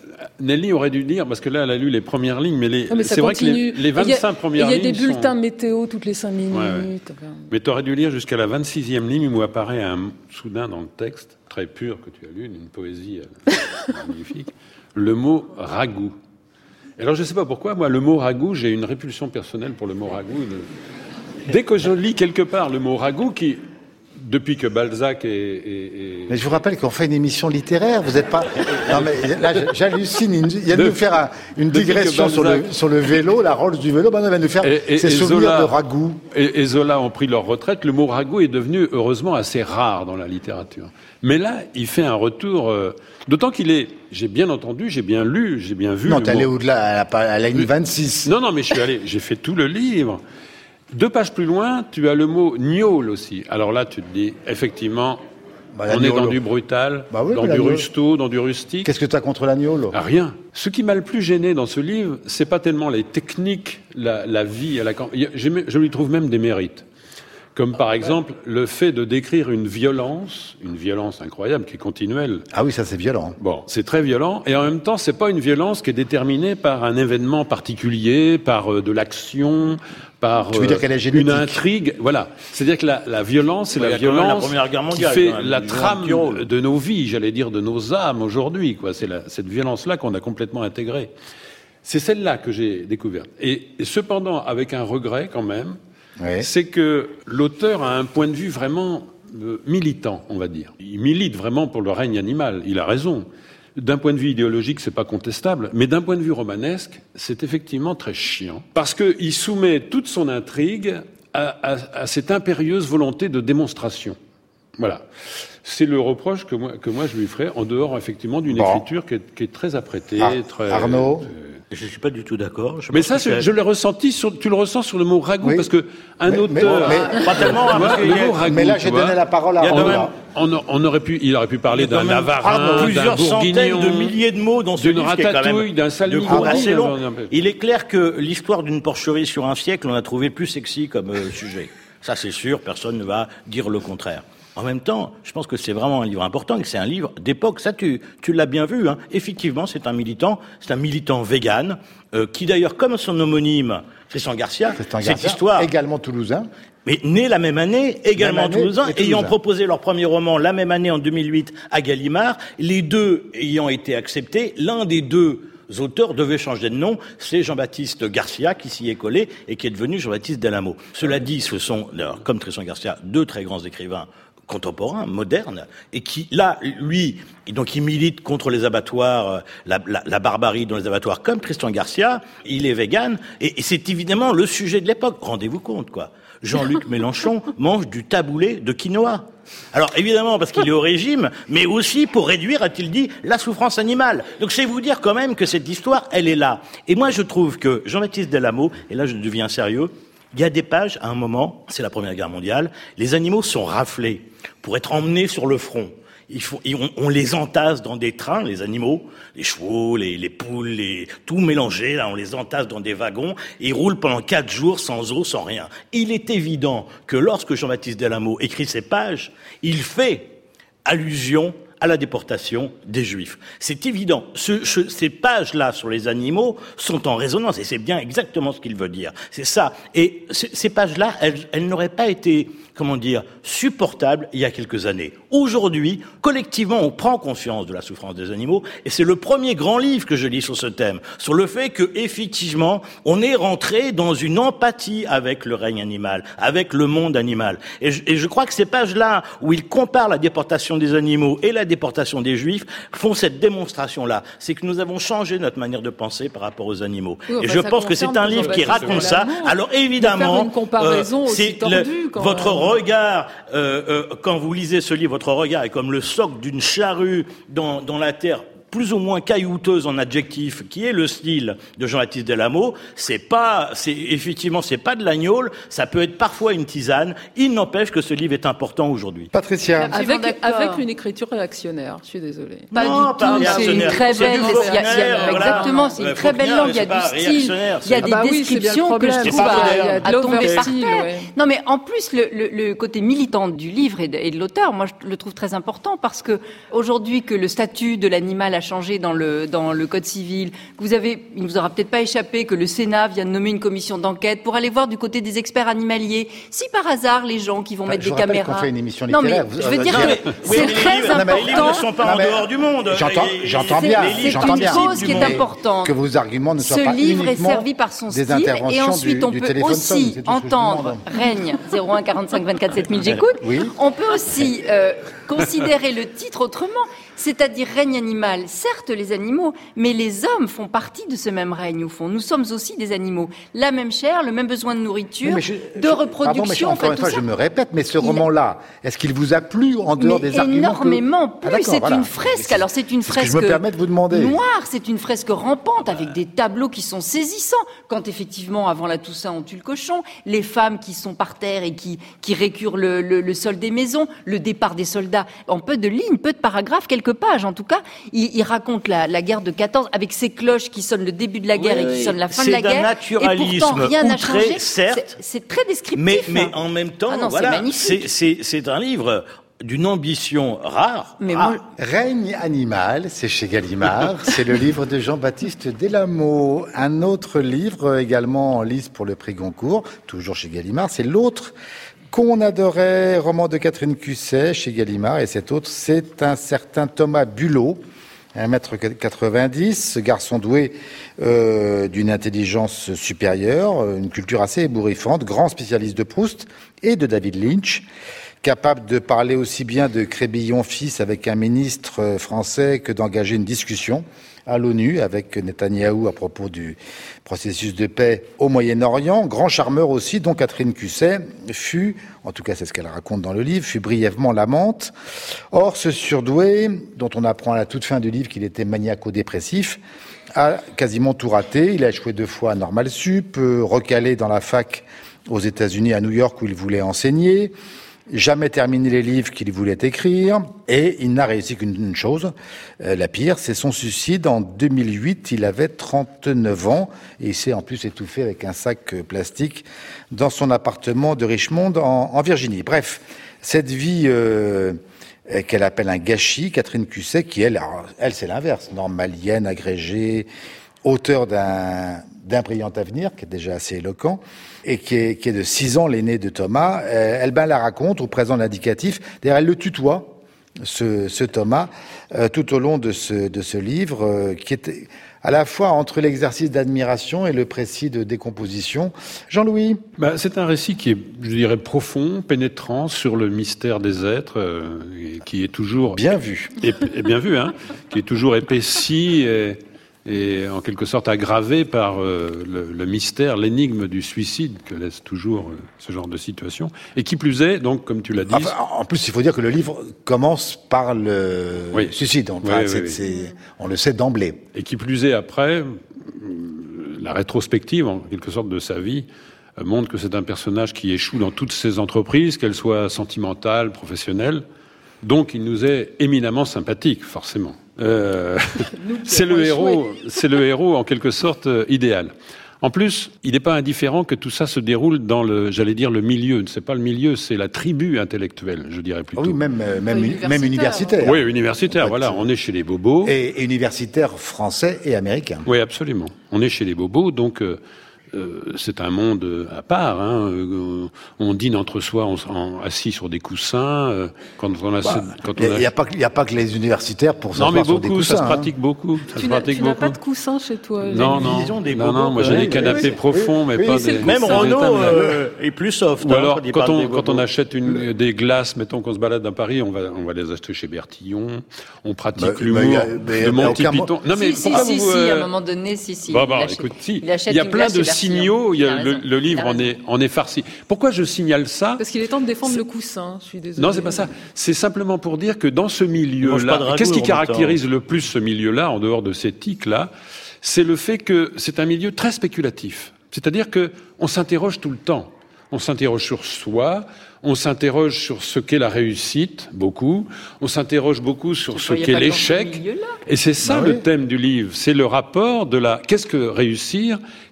Nelly aurait dû lire, parce que là, elle a lu les premières lignes, mais, les, non, mais c'est vrai que les, les vingt-cinq premières lignes. Il y a des bulletins sont... météo toutes les cinq minutes. Ouais, ouais. Enfin... Mais tu aurais dû lire jusqu'à la vingt-sixième ligne où apparaît un, soudain dans le texte, très pur que tu as lu, une poésie magnifique, le mot ragoût. Alors, je ne sais pas pourquoi, moi, le mot ragoût, j'ai une répulsion personnelle pour le mot ragoût. Une... Dès que je lis quelque part le mot ragoût, qui. Depuis que Balzac est, est, est... Mais je vous rappelle qu'on fait une émission littéraire. Vous n'êtes pas. Non mais là, j'hallucine. Il vient de nous faire un, une digression Balzac... sur le sur le vélo, la Rolls du vélo. Ben, il va nous faire et, et, ses et souvenirs Zola, de ragoût. Et, et Zola ont pris leur retraite. Le mot ragoût est devenu heureusement assez rare dans la littérature. Mais là, il fait un retour. Euh, d'autant qu'il est. J'ai bien entendu, j'ai bien lu, j'ai bien vu. Non, t'es allé au-delà, à la, à la ligne vingt-six. Non, non, mais je suis allé. J'ai fait tout le livre. Deux pages plus loin, tu as le mot gnôle aussi. Alors là, tu te dis, effectivement, bah, on est dans du brutal, bah oui, dans du rusto, dans du rustique. Qu'est-ce que tu as contre la gnôle ? Ah, rien. Ce qui m'a le plus gêné dans ce livre, c'est pas tellement les techniques, la, la vie à la campagne. Je lui trouve même des mérites. Comme par exemple le fait de décrire une violence, une violence incroyable qui est continuelle. Ah oui, ça c'est violent. Bon, c'est très violent, et en même temps, c'est pas une violence qui est déterminée par un événement particulier, par euh, de l'action, par tu veux dire qu'elle est génétique. Une intrigue. Voilà. C'est-à-dire que la, la violence, c'est oui, la violence la Guerre mondiale, qui fait la trame de nos vies, j'allais dire de nos âmes aujourd'hui. Quoi, c'est la, cette violence-là qu'on a complètement intégrée. C'est celle-là que j'ai découverte. Et, et cependant, avec un regret quand même. Oui. C'est que l'auteur a un point de vue vraiment euh, militant, on va dire. Il milite vraiment pour le règne animal, il a raison. D'un point de vue idéologique, c'est pas contestable, mais d'un point de vue romanesque, c'est effectivement très chiant. Parce qu'il soumet toute son intrigue à, à, à cette impérieuse volonté de démonstration. Voilà. C'est le reproche que moi, que moi je lui ferais, en dehors effectivement d'une bon. écriture qui est, qui est très apprêtée. Ar- très, Arnaud euh, Je ne suis pas du tout d'accord. Je mais ça, je, je l'ai ressenti, sur, tu le ressens sur le mot ragoût, oui. parce que un mais, auteur... Mais, mais, pas tellement, hein, parce le mot ragoût, mais là, j'ai donné la parole à Arnaud. On, on aurait pu, il aurait pu parler d'un Navarin, plusieurs d'un centaines de milliers de mots dans ce d'une livre qui est quand même d'un salmi assez long. Il est clair que l'histoire d'une porcherie sur un siècle, on a trouvé plus sexy comme euh, sujet. Ça, c'est sûr, personne ne va dire le contraire. En même temps, je pense que c'est vraiment un livre important, que c'est un livre d'époque. Ça, tu, tu l'as bien vu, hein. Effectivement, c'est un militant, c'est un militant vegan, euh, qui d'ailleurs, comme son homonyme, Tristan Garcia, Tristan Garcia, cette histoire... également toulousain. Mais né la même année, également même année, toulousain, toulousain, ayant proposé leur premier roman la même année, en deux mille huit, à Gallimard, les deux ayant été acceptés, l'un des deux auteurs devait changer de nom, c'est Jean-Baptiste Garcia qui s'y est collé et qui est devenu Jean-Baptiste Delamo. Cela dit, ce sont, alors, comme Tristan Garcia, deux très grands écrivains contemporain, moderne, et qui, là, lui, donc il milite contre les abattoirs, la, la, la barbarie dans les abattoirs, comme Tristan Garcia, il est vegan, et, et c'est évidemment le sujet de l'époque. Rendez-vous compte, quoi. Jean-Luc Mélenchon mange du taboulé de quinoa. Alors, évidemment, parce qu'il est au régime, mais aussi pour réduire, a-t-il dit, la souffrance animale. Donc, c'est vous dire quand même que cette histoire, elle est là. Et moi, je trouve que Jean-Baptiste Delamo, et là, je deviens sérieux, il y a des pages, à un moment, c'est la Première Guerre mondiale, les animaux sont raflés pour être emmenés sur le front. Il faut, on, on les entasse dans des trains, les animaux, les chevaux, les, les poules, les, tout mélangé, là, on les entasse dans des wagons, et ils roulent pendant quatre jours sans eau, sans rien. Il est évident que lorsque Jean-Baptiste Delamo écrit ces pages, il fait allusion à la déportation des Juifs. C'est évident. Ce, ce, ces pages-là sur les animaux sont en résonance, et c'est bien exactement ce qu'il veut dire. C'est ça. Et c- ces pages-là, elles, elles n'auraient pas été, comment dire, supportables il y a quelques années. Aujourd'hui, collectivement, on prend conscience de la souffrance des animaux, et c'est le premier grand livre que je lis sur ce thème, sur le fait que, effectivement, on est rentré dans une empathie avec le règne animal, avec le monde animal. Et je, et je crois que ces pages-là, où il compare la déportation des animaux et la déportation des Juifs, font cette démonstration-là. C'est que nous avons changé notre manière de penser par rapport aux animaux. Oui, enfin, et je pense que c'est un livre qui raconte ça. Alors évidemment, euh, c'est le, votre même. regard, euh, euh, quand vous lisez ce livre, votre regard est comme le soc d'une charrue dans, dans la terre, plus ou moins caillouteuse en adjectif, qui est le style de Jean-Baptiste Delamo. C'est pas, c'est, effectivement, c'est pas de l'agnole, ça peut être parfois une tisane. Il n'empêche que ce livre est important aujourd'hui. Patricia. Avec, avec une écriture réactionnaire, je suis désolée. Pas non, du pas tout, c'est une très belle, il y a, il y a, exactement, c'est une ouais, très belle langue, il y a du style, il y a des ah bah descriptions oui, que je trouve à, à tomber par terre. Ouais. Non, mais en plus, le, le, le côté militant du livre et de, et de l'auteur, moi, je le trouve très important parce que aujourd'hui que le statut de l'animal a changer dans le dans le code civil, que vous avez, il ne vous aura peut-être pas échappé que le Sénat vient de nommer une commission d'enquête pour aller voir du côté des experts animaliers. Si par hasard les gens qui vont Enfin, mettre je des vous rappelle caméras. qu'on fait une émission non mais littéraire. je veux Vous- dire non, que mais- Oui, c'est mais les très livres- important. Les livres ne sont pas Non, en mais- dehors du monde. J'entends, Et- j'entends C'est- bien, c'est j'entends une bien. chose qui est Mais importante. Que vos arguments ne soient Ce pas livre est uniquement servi par son des style, interventions et ensuite du, on du peut téléphone aussi sonne, c'est tout ce que je entendre demande. Règne zéro un quarante-cinq vingt-quatre sept mille, j'écoute. Oui. On peut aussi euh, considérer le titre autrement, c'est-à-dire règne animal. Certes, les animaux, mais les hommes font partie de ce même règne au fond. Nous sommes aussi des animaux. La même chair, le même besoin de nourriture, Oui, mais je- de je- pardon, mais reproduction, encore en une fait, fois, tout je ça. me répète, mais ce Il- roman-là, est-ce qu'il vous a plu en dehors Mais des arguments que- énormément Ah, plus. d'accord, c'est voilà. une fresque. C'est- Alors c'est une c'est ce que fresque je me permets de vous demander. noire. C'est une fresque rampante avec des tableaux qui sont saisissants. Quand effectivement, avant la Toussaint, on tue le cochon, les femmes qui sont par terre et qui qui récurent le, le, le sol des maisons, le départ des soldats, en peu de lignes, peu de paragraphes, quelques pages. En tout cas, il, il raconte la, la guerre de quatorze avec ses cloches qui sonnent le début de la guerre Oui, et qui oui. sonnent la fin C'est de la d'un guerre. naturalisme Et pourtant, rien n'a outré, changé. certes, C'est- C'est très descriptif. Mais, mais hein. en même temps, Ah non, c'est voilà, magnifique. c'est, c'est, c'est un livre d'une ambition rare. Mais rare. moi- Règne animal, c'est chez Gallimard, c'est le livre de Jean-Baptiste Delamot. Un autre livre également en lice pour le prix Goncourt, toujours chez Gallimard, c'est L'autre qu'on adorait, roman de Catherine Cusset chez Gallimard, et cet autre, c'est un certain Thomas Bulot, un mètre quatre-vingt-dix, ce garçon doué euh, d'une intelligence supérieure, une culture assez ébouriffante, grand spécialiste de Proust et de David Lynch, capable de parler aussi bien de Crébillon fils avec un ministre français que d'engager une discussion à l'ONU avec Netanyahou à propos du processus de paix au Moyen-Orient. Grand charmeur aussi, dont Catherine Cusset fut, en tout cas c'est ce qu'elle raconte dans le livre, fut brièvement l'amante. Or, ce surdoué, dont on apprend à la toute fin du livre qu'il était maniaco-dépressif, a quasiment tout raté. Il a échoué deux fois à Normal Sup, recalé dans la fac aux États-Unis, à New York, où il voulait enseigner, jamais terminé les livres qu'il voulait écrire, et il n'a réussi qu'une chose, euh, la pire, c'est son suicide. En deux mille huit, il avait trente-neuf ans, et il s'est en plus étouffé avec un sac euh, plastique dans son appartement de Richmond, en, en Virginie. Bref, cette vie euh, qu'elle appelle un gâchis, Catherine Cusset, qui elle, alors, elle c'est l'inverse, normalienne, agrégée, auteur d'un d'un brillant avenir, qui est déjà assez éloquent, et qui est, qui est de six ans l'aîné de Thomas. Euh, elle ben la raconte au présent l'indicatif. D'ailleurs, elle le tutoie, ce, ce Thomas, euh, tout au long de ce, de ce livre, euh, qui est à la fois entre l'exercice d'admiration et le précis de décomposition. Jean-Louis? Bah, c'est un récit qui est, je dirais, profond, pénétrant sur le mystère des êtres, euh, et qui est toujours... Bien vu. Et, et bien vu, hein, qui est toujours épaissi et, et en quelque sorte aggravé par euh, le, le mystère, l'énigme du suicide que laisse toujours euh, ce genre de situation. Et qui plus est, donc, comme tu l'as dit... Enfin, en plus, il faut dire que le livre commence par le Oui. suicide. Enfin, Oui, c'est, oui, oui. c'est- on le sait d'emblée. Et qui plus est, après, euh, la rétrospective, en quelque sorte, de sa vie, euh, montre que c'est un personnage qui échoue dans toutes ses entreprises, qu'elles soient sentimentales, professionnelles. Donc, il nous est éminemment sympathique, forcément. Euh, c'est le héros, c'est le héros, en quelque sorte, euh, idéal. En plus, il n'est pas indifférent que tout ça se déroule dans le, j'allais dire, le milieu. C'est pas le milieu, c'est la tribu intellectuelle, je dirais plutôt. Ah oui, même, euh, même, Universitaire. même universitaire. Oui, universitaire, En fait, voilà. On est chez les bobos. Et, et universitaire français et américain. Oui, absolument. On est chez les bobos, donc euh, euh, c'est un monde euh, à part. Hein. Euh, on dîne entre soi, on, s- en- assis sur des coussins. Euh, quand on a, Bah, quand Il on a... n'y a, pas que- il y a pas que les universitaires pour non, mais s'asseoir sur des beaucoup, coussins. ça se hein. pratique beaucoup. Ça Tu se n'as, pratique tu n'as beaucoup. pas de coussin chez toi? Non, une non, vision des non, bobos, non, moi j'ai oui, des oui, canapés oui. profonds, mais Oui, pas c'est des. le Même coussin. Renault des tables. euh, est plus soft. Ou hein, alors, quand il quand parle on, des quand on bobos. achète une, des glaces, mettons qu'on se balade dans Paris, on va, on va les acheter chez Bertillon. On pratique Bah, l'humour bah, y a- mais de y a Monty aucun mo- Python. Non, mais si, si, pourquoi si, vous, si, euh, à un moment donné, si, si. Bah, il bah, achète- écoute, si. il achète Il y a une plein glace de chez Bertillon. signaux. Il y Il a a le, raison. le livre Il a en est, en est farci. Pourquoi je signale ça? Parce qu'il est temps de défendre le coussin, je suis désolée. Non, c'est pas ça. C'est simplement pour dire que dans ce mange pas de milieu-là, ragoût, qu'est-ce qui en même caractérise le plus ce milieu-là, en dehors de ces tics-là, c'est le fait que c'est un milieu très spéculatif. C'est-à-dire que on s'interroge tout le temps. On s'interroge sur soi, on s'interroge sur ce qu'est la réussite, beaucoup. On s'interroge beaucoup sur ce Il y a qu'est pas que dans ce l'échec. milieu-là. Et c'est ça Bah le oui. thème du livre. C'est le rapport de la, qu'est-ce que réussir?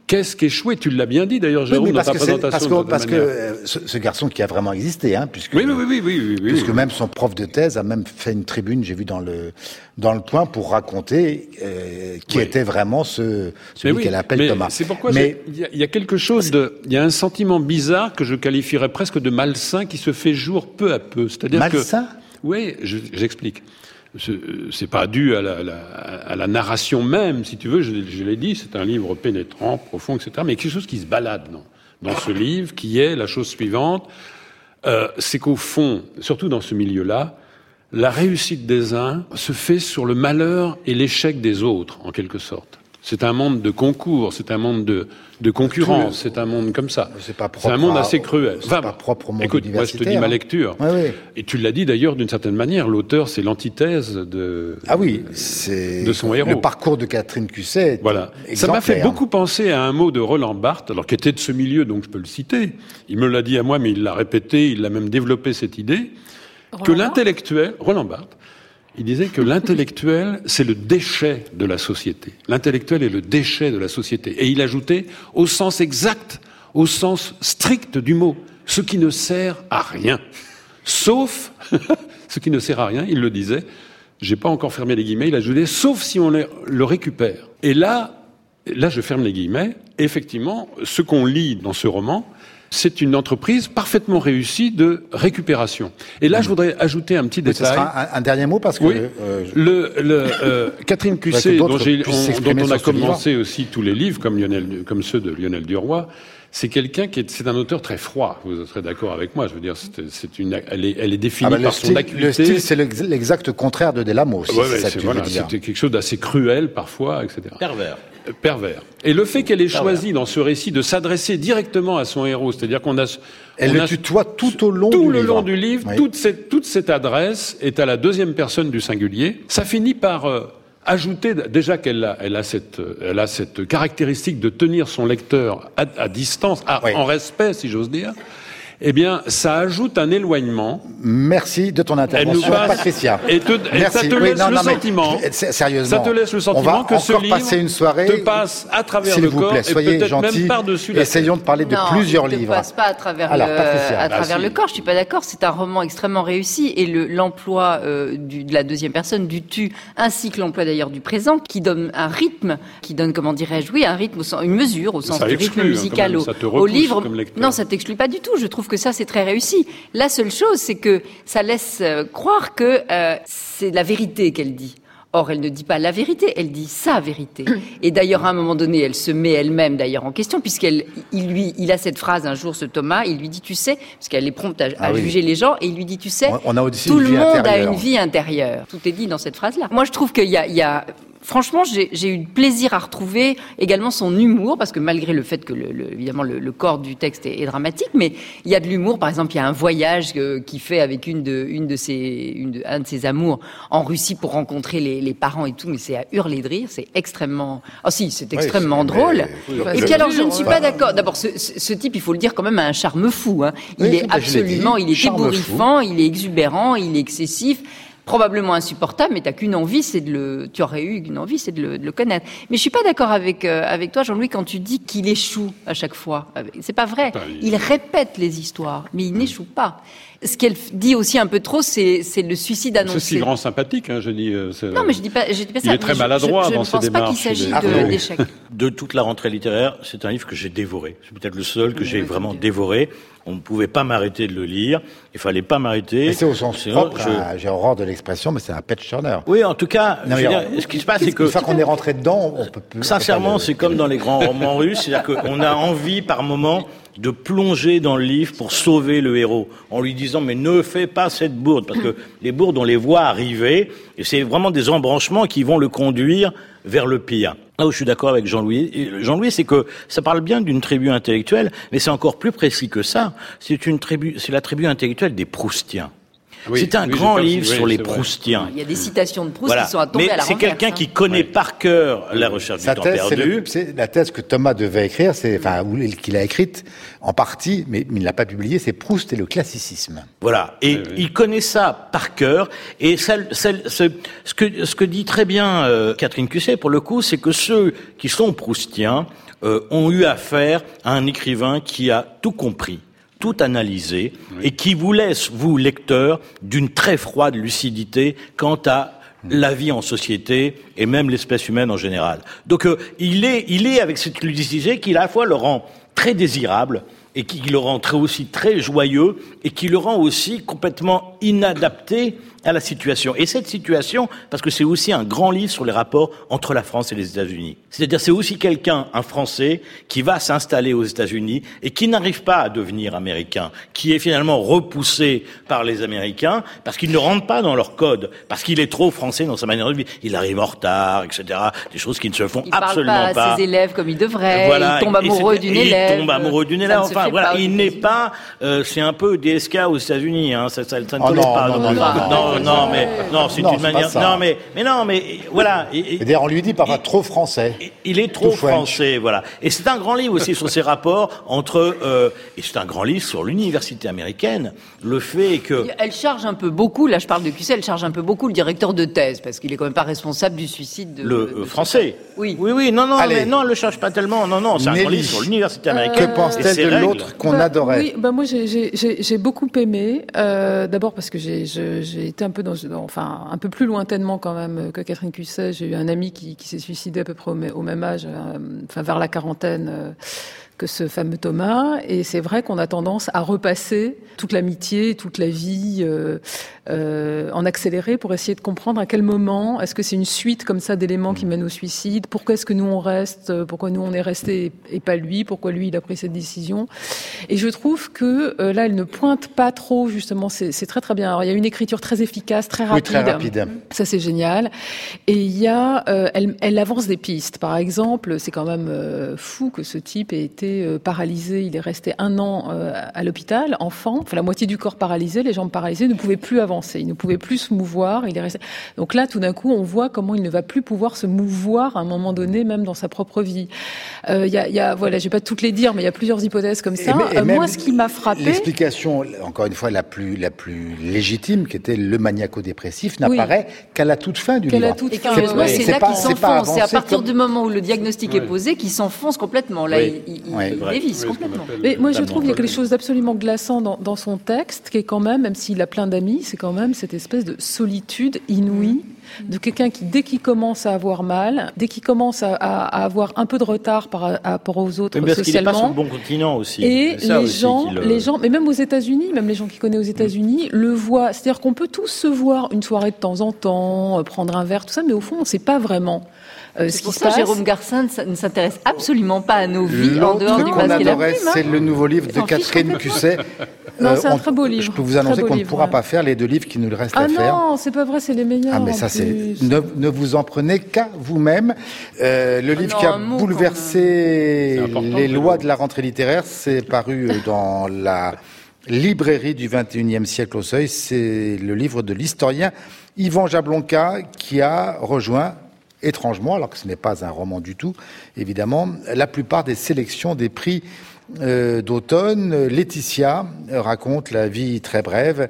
Qu'est-ce qu'échouer? Tu l'as bien dit d'ailleurs, Jérôme, oui, dans ta présentation. Parce que, de parce que manière. euh, ce, ce garçon qui a vraiment existé, hein, puisque, Oui, oui, oui, oui, oui, oui, oui, puisque oui. même son prof de thèse a même fait une tribune, j'ai vu dans le dans le Point, pour raconter euh, qui Oui. était vraiment ce celui oui, qu'elle appelle mais Thomas. C'est pourquoi mais il y, y a quelque chose de, il y a un sentiment bizarre que je qualifierais presque de malsain qui se fait jour peu à peu. C'est-à-dire malsain. que, oui, je, j'explique. Ce, c'est pas dû à la, la, à la narration même, si tu veux. Je, je l'ai dit, c'est un livre pénétrant, profond, et cetera. Mais quelque chose qui se balade dans, dans ce livre, qui est la chose suivante. Euh, c'est qu'au fond, surtout dans ce milieu-là, la réussite des uns se fait sur le malheur et l'échec des autres, en quelque sorte. C'est un monde de concours, c'est un monde de, de concurrence, c'est un monde comme ça. C'est pas propre C'est un monde à- assez cruel. c'est Enfin, pas propre au monde écoute, moi je te dis universitaire, ma hein. lecture. Oui, oui. Et tu l'as dit d'ailleurs d'une certaine manière, l'auteur c'est l'antithèse de, Ah oui, c'est de son héros. Le parcours de Catherine Cusset. est Voilà. Ça m'a fait exemplaire. beaucoup penser à un mot de Roland Barthes, alors qui était de ce milieu, donc je peux le citer. Il me l'a dit à moi, mais il l'a répété, il l'a même développé cette idée, que Roland l'intellectuel, Roland Barthes, il disait que l'intellectuel, c'est le déchet de la société. L'intellectuel est le déchet de la société. Et il ajoutait, au sens exact, au sens strict du mot, ce qui ne sert à rien. Sauf, ce qui ne sert à rien, il le disait, j'ai pas encore fermé les guillemets, il ajoutait, sauf si on le, le récupère. Et là, là je ferme les guillemets, effectivement, ce qu'on lit dans ce roman, c'est une entreprise parfaitement réussie de récupération. Et là, je voudrais ajouter un petit Mais ce détail. sera un, un dernier mot parce que Oui. euh, je- Le, le, euh, Catherine Cusset, que dont, d'autres j'ai- puissent on, s'exprimer dont on a sur ce commencé aussi tous les livres, comme, Lionel, comme ceux de Lionel Duroy, c'est quelqu'un qui est, c'est un auteur très froid. Vous serez d'accord avec moi. Je veux dire, c'est, c'est une, elle est, elle est définie ah bah, le par son style, acuité. le style, c'est l'ex- l'exact contraire de Delamo. Si Ouais, c'est ouais, ça que c'est, tu voilà, veux dire. c'était quelque chose d'assez cruel parfois, et cetera. Pervers. Euh, Pervers. Et le fait qu'elle ait Pervers. choisi dans ce récit de s'adresser directement à son héros, c'est-à-dire qu'on a, Elle on le a- tutoie tout au long tout du le livre. long du livre, Oui. toute cette, toute cette adresse est à la deuxième personne du singulier. Ça finit par euh, ajouter, déjà qu'elle a, elle a cette, euh, elle a cette caractéristique de tenir son lecteur à, à distance, à- Oui. en respect, si j'ose dire. Eh bien, ça ajoute un éloignement. Merci de ton Elle intervention, nous passe- Patricia. Et, te- et Merci. ça te Oui, laisse non, le non, mais sentiment. je- c'est- Sérieusement. Ça te laisse le On sentiment va que ce encore livre passer une soirée. te passe à travers S'il le vous corps plaît, et soyez peut-être gentils. même par-dessus la Essayons de parler de Non, plusieurs il ne livres. passe pas à travers, Alors, le, Patricia. à travers Ah, le si. corps. Je suis pas d'accord. C'est un roman extrêmement réussi et le, l'emploi euh, du, de la deuxième personne, du tu, ainsi que l'emploi d'ailleurs du présent, qui donne un rythme, qui donne, comment dirais-je, oui, un rythme, au sens- une mesure au sens Ça du exclut, rythme hein, musical quand même. au, Ça te au repousse livre. comme lecteur. Non, ça t'exclut pas du tout. Je trouve que ça c'est très réussi. La seule chose, c'est que ça laisse euh, croire que euh, c'est la vérité qu'elle dit. Or, elle ne dit pas la vérité, elle dit sa vérité. Et d'ailleurs, à un moment donné, elle se met elle-même d'ailleurs en question, puisqu'elle, il lui, il a cette phrase un jour, ce Thomas, il lui dit, tu sais, parce qu'elle est prompte à, à Ah oui. juger les gens, et il lui dit, tu sais, On- on a aussi tout une le vie monde a intérieure. une vie intérieure. Tout est dit dans cette phrase-là. Moi, je trouve qu'il y a, il y a franchement, j'ai, j'ai eu du plaisir à retrouver également son humour, parce que malgré le fait que, le, le- évidemment, le, le corps du texte est, est dramatique, mais il y a de l'humour. Par exemple, il y a un voyage euh, qu'il fait avec une de, une de ses, une de, un de ses amours en Russie pour rencontrer les, les parents et tout, mais c'est à hurler de rire. C'est extrêmement, ah si, c'est extrêmement c'est- drôle. mais- oui, et je- puis alors, je ne je- suis pas d'accord. D'abord, ce, ce, ce type, il faut le dire, quand même, a un charme fou. Hein. Il Oui, est bah, je l'ai dit, absolument, il est charme ébouriffant, il est exubérant, il est excessif. Probablement insupportable, mais t'as qu'une envie, c'est de le, tu aurais eu une envie, c'est de le, de le connaître. Mais je suis pas d'accord avec euh, avec toi, Jean-Louis, quand tu dis qu'il échoue à chaque fois. C'est pas vrai. Bah, il- Il répète les histoires, mais il n'échoue pas. Ce qu'elle f- dit aussi un peu trop, c'est c'est le suicide annoncé. C'est si grand sympathique, hein, je dis. euh, c'est- Non, mais je dis pas, je dis pas Il ça. est très mais je- maladroit je, je dans ne ses pense pas qu'il démarches, s'agit il est- Ah, de- oui. d'échec. De toute la rentrée littéraire, c'est un livre que j'ai dévoré. C'est peut-être le seul que j'ai vraiment dévoré. On ne pouvait pas m'arrêter de le lire. Il fallait pas m'arrêter. Et c'est au sens Sinon, propre. je- hein, J'ai horreur de l'expression, mais c'est un pet turner. Oui, en tout cas, Non, je veux mais dire, alors, ce qui se passe, c'est que une fois qu'on est rentré dedans, on peut plus. sincèrement, on peut c'est comme dans les grands romans russes, c'est-à-dire qu'on a envie par moment de plonger dans le livre pour sauver le héros, en lui disant mais ne fais pas cette bourde, parce que les bourdes on les voit arriver, et c'est vraiment des embranchements qui vont le conduire vers le pire. Là où je suis d'accord avec Jean-Louis, et Jean-Louis, c'est que ça parle bien d'une tribu intellectuelle, mais c'est encore plus précis que ça. C'est une tribu, c'est la tribu intellectuelle des Proustiens. Oui, c'est un oui, grand j'ai pas- livre oui, sur les c'est vrai. Proustiens. Il y a des citations de Proust Voilà. qui sont à tomber Mais à la c'est renverse. quelqu'un hein. qui connaît Ouais. par cœur la recherche Sa du temps thèse, c'est perdu. le- c'est la thèse que Thomas devait écrire, c'est, enfin, ou qu'il a écrite en partie, mais il ne l'a pas publiée, c'est Proust et le classicisme. Voilà, et Oui, oui. il connaît ça par cœur. Et ça, ça- ce, ce que, ce que dit très bien euh, Catherine Cusset, pour le coup, c'est que ceux qui sont proustiens euh, ont eu affaire à un écrivain qui a tout compris, tout analysé, Oui. et qui vous laisse, vous, lecteurs, d'une très froide lucidité quant à la vie en société et même l'espèce humaine en général. Donc euh, il est, il est avec cette lucidité qui à la fois le rend très désirable et qui le rend très aussi très joyeux et qui le rend aussi complètement inadapté à la situation. Et cette situation, parce que c'est aussi un grand livre sur les rapports entre la France et les États-Unis. C'est-à-dire, c'est aussi quelqu'un, un Français, qui va s'installer aux États-Unis et qui n'arrive pas à devenir américain, qui est finalement repoussé par les Américains parce qu'il ne rentre pas dans leur code, parce qu'il est trop français dans sa manière de vivre. Il arrive en retard, et cetera. Des choses qui ne se font Il parle absolument pas pas. à ses élèves comme il devrait. Voilà, il tombe et amoureux c'est- d'une et élève. Il tombe amoureux d'une Ça élève. ne se Enfin, fait voilà, pas aux il n'est États-Unis. pas. euh, c'est un peu D S K aux États-Unis. Hein, ça, ça, ça ne Oh collait non, pas. non, non, non, non, non, non, mais non, c'est Non, une c'est pas manière. ça. Non, mais mais non, mais voilà. et- et- Et d'ailleurs, on lui dit parfois trop français. il est trop Too French. français, voilà. Et c'est un grand livre aussi sur ces rapports entre. Euh, et c'est un grand livre sur l'université américaine. Le fait que. Elle charge un peu beaucoup, là je parle de Cusset, elle charge un peu beaucoup le directeur de thèse, parce qu'il est quand même pas responsable du suicide de... Le de euh, ce- français. Oui. Oui, oui, non, non, Allez. mais non, elle le cherche pas tellement. Non, non, c'est un grand Nelly. livre sur l'université américaine. Que et ses pense-t-elle de règles. l'autre qu'on Bah, adorait? Oui, bah moi j'ai- j'ai j'ai- j'ai beaucoup aimé. Euh, D'abord parce que j'ai je- j'ai été un peu dans, dans- enfin un peu plus lointainement quand même que Catherine Cusset. J'ai eu un ami qui, qui s'est suicidé à peu près au, mê- au même âge, euh, enfin vers la quarantaine. euh, que ce fameux Thomas, et c'est vrai qu'on a tendance à repasser toute l'amitié, toute la vie euh, euh, en accéléré pour essayer de comprendre à quel moment, est-ce que c'est une suite comme ça d'éléments qui mènent au suicide, pourquoi est-ce que nous on reste, pourquoi nous on est resté et, et pas lui, pourquoi lui il a pris cette décision. Et je trouve que euh, là elle ne pointe pas trop justement, c'est c'est très très bien. Alors il y a une écriture très efficace, très rapide. Oui, très rapide. Ça c'est génial. Et il y a, euh, elle, elle avance des pistes. Par exemple, c'est quand même euh, fou que ce type ait été euh, paralysé. Il est resté un an euh, à l'hôpital, enfant, enfin la moitié du corps paralysé, les jambes paralysées, ne pouvait plus avancer, il ne pouvait plus se mouvoir. Il est resté. Donc là, tout d'un coup, on voit comment il ne va plus pouvoir se mouvoir à un moment donné, même dans sa propre vie. Euh, Il y a, il y a, voilà, je vais pas toutes les dire, mais il y a plusieurs hypothèses comme ça. Et mais- et Euh, même moi, ce qui m'a frappé. L'explication, encore une fois, la plus, la plus légitime, qui était le maniaco-dépressif, Oui. n'apparaît qu'à la toute fin du Qu'à livre. la toute Et fin, curieusement, ouais. c'est C'est là pas- qu'il c'est pas s'enfonce. C'est à avancé partir comme- du moment où le diagnostic est Ouais. posé qu'il s'enfonce complètement. Là, Oui. il, il, Ouais. il C'est vrai. dévisse Oui, ce qu'on complètement. appelle Mais moi, je Totalement. trouve qu'il y a quelque chose d'absolument glaçant dans, dans son texte, qui est quand même, même s'il a plein d'amis, c'est quand même cette espèce de solitude inouïe de quelqu'un qui, dès qu'il commence à avoir mal, dès qu'il commence à, à- à avoir un peu de retard par à- à rapport aux autres Mais parce qu'il n'est pas sur socialement, le bon continent aussi. et C'est ça les aussi gens, qui le- les gens, mais même aux États-Unis, même les gens qui connaissent aux États-Unis, le voient. C'est-à-dire qu'on peut tous se voir une soirée de temps en temps, euh, prendre un verre, tout ça, mais au fond, on ne sait pas vraiment euh, ce C'est qui pour se ça passe. Jérôme Garcin ne s- ne s'intéresse absolument pas à nos vies en dehors L'autre du qu'on masque et la adorait, plume. hein. c'est le nouveau livre Il de s'en fiche Catherine Cusset. Non, Euh, c'est un on- très beau livre. Je peux vous Très annoncer beau qu'on ne livre, pourra ouais. pas faire les deux livres qui nous reste Ah à faire. non, c'est pas vrai, c'est les meilleurs. Ah mais en ça c'est plus. ne, ne vous en prenez qu'à vous-même. Euh, le livre non, qui a un mot, bouleversé C'est important, les le lois mot. de la rentrée littéraire, c'est paru dans la librairie du vingt et unième siècle au Seuil. C'est le livre de l'historien Yvan Jablonka qui a rejoint étrangement, alors que ce n'est pas un roman du tout, évidemment, la plupart des sélections des prix euh, d'automne. Laetitia raconte la vie très brève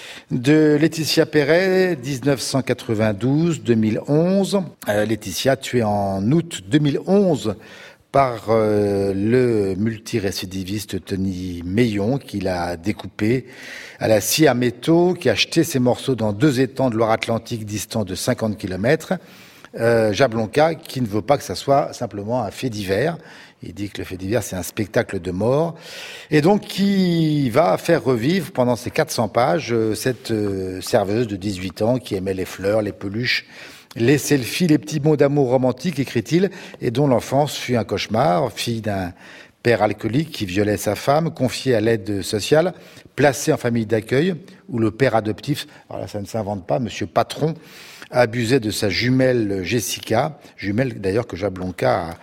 de Laetitia Perret, dix-neuf cent quatre-vingt-douze à deux mille onze. Euh, Laetitia, tuée en août deux mille onze par euh, le multirécidiviste Tony Meillon, qui l'a découpé à la scie à métaux, qui a jeté ses morceaux dans deux étangs de Loire-Atlantique distants de cinquante kilomètres. Euh, Jablonka, qui ne veut pas que ça soit simplement un fait divers. Il dit que le fait divers, c'est un spectacle de mort. Et donc, qui va faire revivre pendant ces quatre cents pages euh, cette euh, serveuse de dix-huit ans qui aimait les fleurs, les peluches, les selfies, les petits mots d'amour romantiques, écrit-il, et dont l'enfance fut un cauchemar, fille d'un père alcoolique qui violait sa femme, confiée à l'aide sociale, placée en famille d'accueil, où le père adoptif, alors là, ça ne s'invente pas, monsieur Patron, abusait de sa jumelle Jessica, jumelle d'ailleurs que Jablonka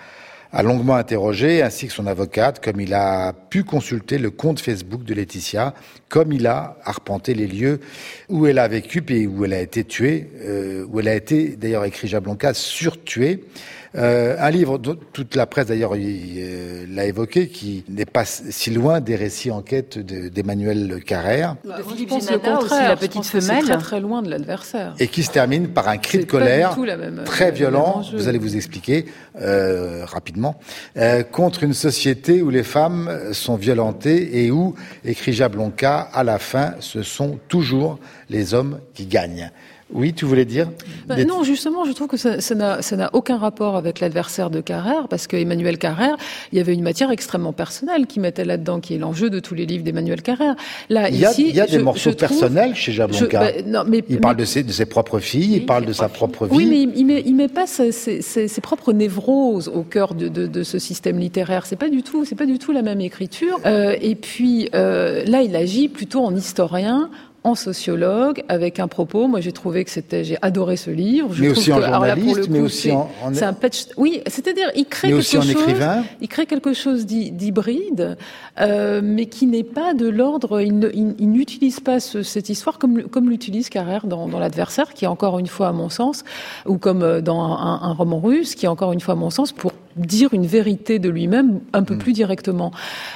a longuement interrogé, ainsi que son avocate, comme il a pu consulter le compte Facebook de Laetitia, comme il a arpenté les lieux où elle a vécu et où elle a été tuée, euh, où elle a été, d'ailleurs, écrit Jablonka, surtuée. Euh, un livre dont toute la presse d'ailleurs euh, l'a évoqué, qui n'est pas si loin des récits enquêtes de, d'Emmanuel Carrère. Bah, de Philippe Génada aussi, La petite femelle. C'est très très loin de l'adversaire. Et qui se termine par un cri c'est de colère même, très violent, vous allez vous expliquer euh, rapidement, euh, contre une société où les femmes sont violentées et où, écrit Jablonka, à la fin, ce sont toujours les hommes qui gagnent. Oui, tu voulais dire ben Non, justement, je trouve que ça, ça, n'a, ça n'a aucun rapport avec l'adversaire de Carrère, parce qu'Emmanuel Carrère, il y avait une matière extrêmement personnelle qui mettait là-dedans, qui est l'enjeu de tous les livres d'Emmanuel Carrère. Là, il y a, ici, il y a des je, morceaux je personnels chez Jablonka. Ben, non, mais, il mais, parle de ses, de ses propres filles, oui, il parle de sa propre vie. Oui, mais il met, il met pas ses, ses, ses, ses propres névroses au cœur de, de, de ce système littéraire. C'est pas du tout, c'est pas du tout la même écriture. Euh, et puis euh, là, il agit plutôt en historien, en sociologue, avec un propos. Moi, j'ai trouvé que c'était, j'ai adoré ce livre. Je mais trouve aussi que, en journaliste, alors là, coup, mais aussi c'est, en, en... c'est un patch. Oui, c'est-à-dire, il crée mais quelque aussi en chose. Écrivain. Il crée quelque chose d'hybride, euh, mais qui n'est pas de l'ordre. Il, ne, il, il n'utilise pas ce, cette histoire comme comme l'utilise Carrère dans, dans l'adversaire, qui est encore une fois à mon sens, ou comme dans un, un roman russe, qui est encore une fois à mon sens pour dire une vérité de lui-même un peu mmh. plus directement.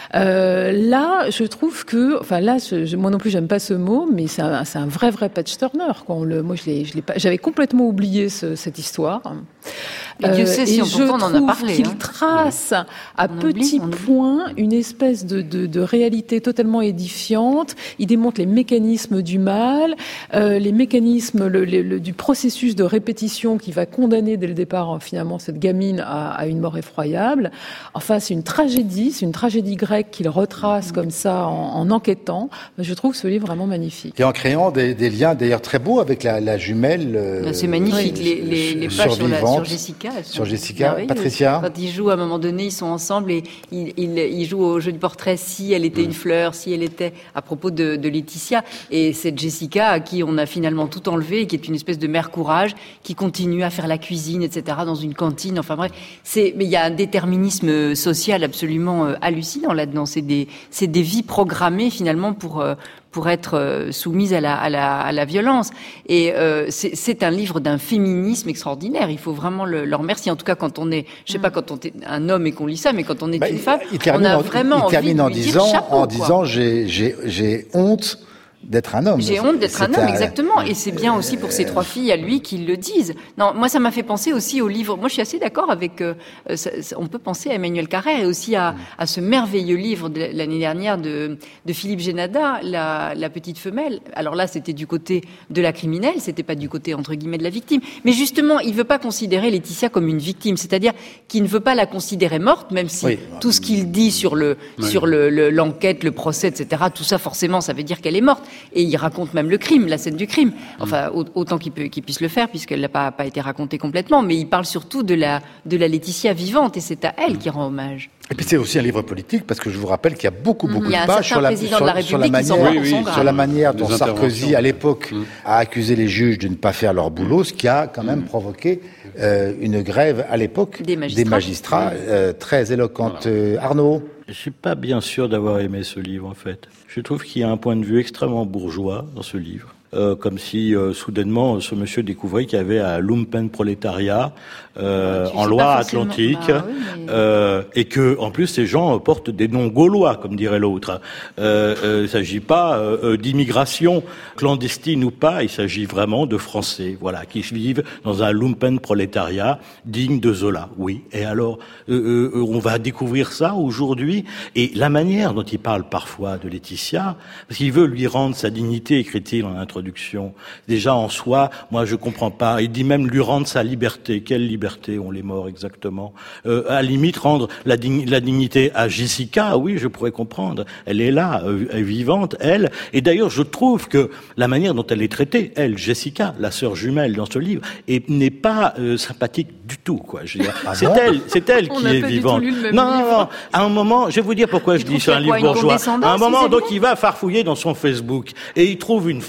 Euh, là, je trouve que, enfin là, je, moi non plus, j'aime pas ce mot, mais c'est un, c'est un vrai, vrai patch-turner. Quoi. On le, moi, je l'ai, je l'ai pas, j'avais complètement oublié ce, cette histoire. Mais Dieu sait si on, pourtant, on en a parlé. Qu'il hein. trace à on petits oublie, points une espèce de, de, de réalité totalement édifiante. Il démontre les mécanismes du mal, euh, les mécanismes le, le, le, du processus de répétition qui va condamner dès le départ finalement cette gamine à, à une mort effroyable. Enfin, c'est une tragédie, c'est une tragédie grecque qu'il retrace comme ça en, en enquêtant. Je trouve ce livre vraiment magnifique. Et en créant des, des liens d'ailleurs très beaux avec la, la jumelle. Euh, c'est magnifique, oui. les, les, les pages sur, la, sur Jessica. Sur Jessica, Patricia. Quand ils jouent, à un moment donné, ils sont ensemble et ils, ils, ils jouent au jeu du portrait si elle était mmh. une fleur, si elle était, à propos de, de Laetitia. Et cette Jessica à qui on a finalement tout enlevé, qui est une espèce de mère courage, qui continue à faire la cuisine, et cetera, dans une cantine. Enfin bref, c'est, mais il y a un déterminisme social absolument euh, hallucinant là-dedans. C'est des, c'est des vies programmées finalement pour, euh, pour être euh, soumises à la, à la, à la violence. Et euh, c'est, c'est un livre d'un féminisme extraordinaire. Il faut vraiment le, le remercier. En tout cas, quand on est, je sais pas, quand on est un homme et qu'on lit ça, mais quand on est bah, une femme, on a en, vraiment il termine envie en de lui disant, dire chapeau, en quoi. disant, j'ai, j'ai, j'ai honte d'être un homme. J'ai honte d'être c'est un homme, un... exactement. Et c'est bien aussi pour ces trois filles à lui qu'ils le disent. Non, moi, ça m'a fait penser aussi au livre. Moi, je suis assez d'accord avec. Euh, ça, ça, on peut penser à Emmanuel Carrère et aussi à, à ce merveilleux livre de l'année dernière de, de Philippe Génada, la, la petite femelle. Alors là, c'était du côté de la criminelle, c'était pas du côté entre guillemets de la victime. Mais justement, il veut pas considérer Laetitia comme une victime, c'est-à-dire qu'il ne veut pas la considérer morte, même si oui. tout ce qu'il dit sur le oui. sur le, le, l'enquête, le procès, et cetera. Tout ça, forcément, ça veut dire qu'elle est morte. Et il raconte même le crime, la scène du crime. Enfin, autant qu'il, peut, qu'il puisse le faire, puisqu'elle n'a pas, pas été racontée complètement. Mais il parle surtout de la, de la Laetitia vivante, et c'est à elle qu'il rend hommage. Et puis c'est aussi un livre politique, parce que je vous rappelle qu'il y a beaucoup, beaucoup de pages sur la, sur, la, sur la manière, oui, oui, sur la manière dont Sarkozy, à l'époque, mmh. a accusé les juges de ne pas faire leur boulot, ce qui a quand même mmh. provoqué euh, une grève, à l'époque, des magistrats, des magistrats euh, très éloquente. Voilà. Euh, Arnaud ? Je suis pas bien sûr d'avoir aimé ce livre, en fait. Je trouve qu'il y a un point de vue extrêmement bourgeois dans ce livre. Euh, comme si euh, soudainement ce monsieur découvrait qu'il y avait un lumpenprolétariat euh, en Loire-Atlantique bah, oui, mais... euh, et que en plus ces gens portent des noms gaulois, comme dirait l'autre. Euh, euh, il ne s'agit pas euh, d'immigration clandestine ou pas, il s'agit vraiment de Français, voilà, qui vivent dans un lumpenprolétariat digne de Zola. Oui. Et alors, euh, euh, on va découvrir ça aujourd'hui. Et la manière dont il parle parfois de Laetitia, parce qu'il veut lui rendre sa dignité, écrit-il en introduction. Déjà en soi, moi je comprends pas. Il dit même lui rendre sa liberté. Quelle liberté ont les morts exactement ? euh, À la limite rendre la, dign- la dignité à Jessica, oui, je pourrais comprendre. Elle est là, euh, elle est vivante, elle. Et d'ailleurs, je trouve que la manière dont elle est traitée, elle, Jessica, la sœur jumelle dans ce livre, et n'est pas euh, sympathique du tout. Quoi. Je veux dire, ah c'est bon elle, c'est elle qui est vivante. Non, non, non. À un moment, je vais vous dire pourquoi je dis c'est un livre bourgeois. À un moment, donc, il va farfouiller dans son Facebook et il trouve une phrase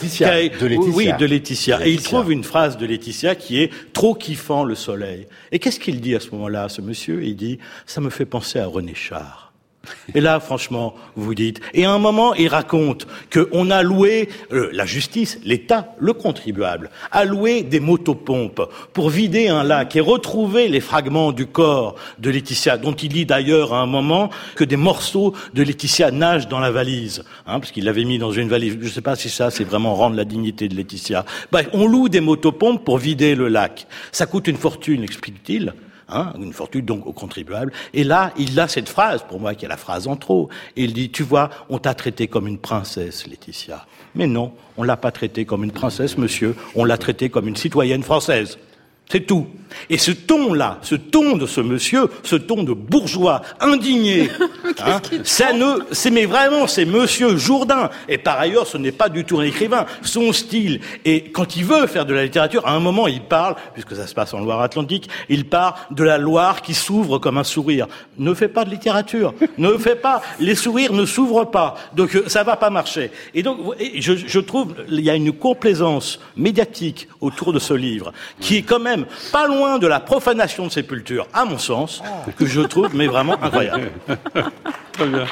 Laetitia, qui a- de Laetitia. Oui, de Laetitia. De Et il Laetitia. trouve une phrase de Laetitia qui est « trop kiffant le soleil ». Et qu'est-ce qu'il dit à ce moment-là, ce monsieur? Il dit « ça me fait penser à René Char ». Et là, franchement, vous vous dites... Et à un moment, il raconte qu'on a loué, euh, la justice, l'État, le contribuable, a loué des motopompes pour vider un lac et retrouver les fragments du corps de Laetitia, dont il dit d'ailleurs à un moment que des morceaux de Laetitia nagent dans la valise, hein, parce qu'il l'avait mis dans une valise. Je ne sais pas si ça, c'est vraiment rendre la dignité de Laetitia. Bref, on loue des motopompes pour vider le lac. Ça coûte une fortune, explique-t-il. Hein, une fortune donc aux contribuables. Et là, il a cette phrase, pour moi, qui est la phrase en trop. Et il dit, tu vois, on t'a traité comme une princesse, Laetitia. Mais non, on l'a pas traité comme une princesse, monsieur. On l'a traité comme une citoyenne française. C'est tout. Et ce ton-là, ce ton de ce monsieur, ce ton de bourgeois indigné, hein, ça ne, c'est mais vraiment, c'est Monsieur Jourdain. Et par ailleurs, ce n'est pas du tout un écrivain. Son style, et quand il veut faire de la littérature, à un moment, il parle, puisque ça se passe en Loire-Atlantique, il parle de la Loire qui s'ouvre comme un sourire. Ne fais pas de littérature. Ne fais pas. Les sourires ne s'ouvrent pas. Donc, ça va pas marcher. Et donc, je, je trouve, il y a une complaisance médiatique autour de ce livre, qui est quand même pas loin de la profanation de sépulture, à mon sens, que je trouve mais vraiment incroyable. Très bien.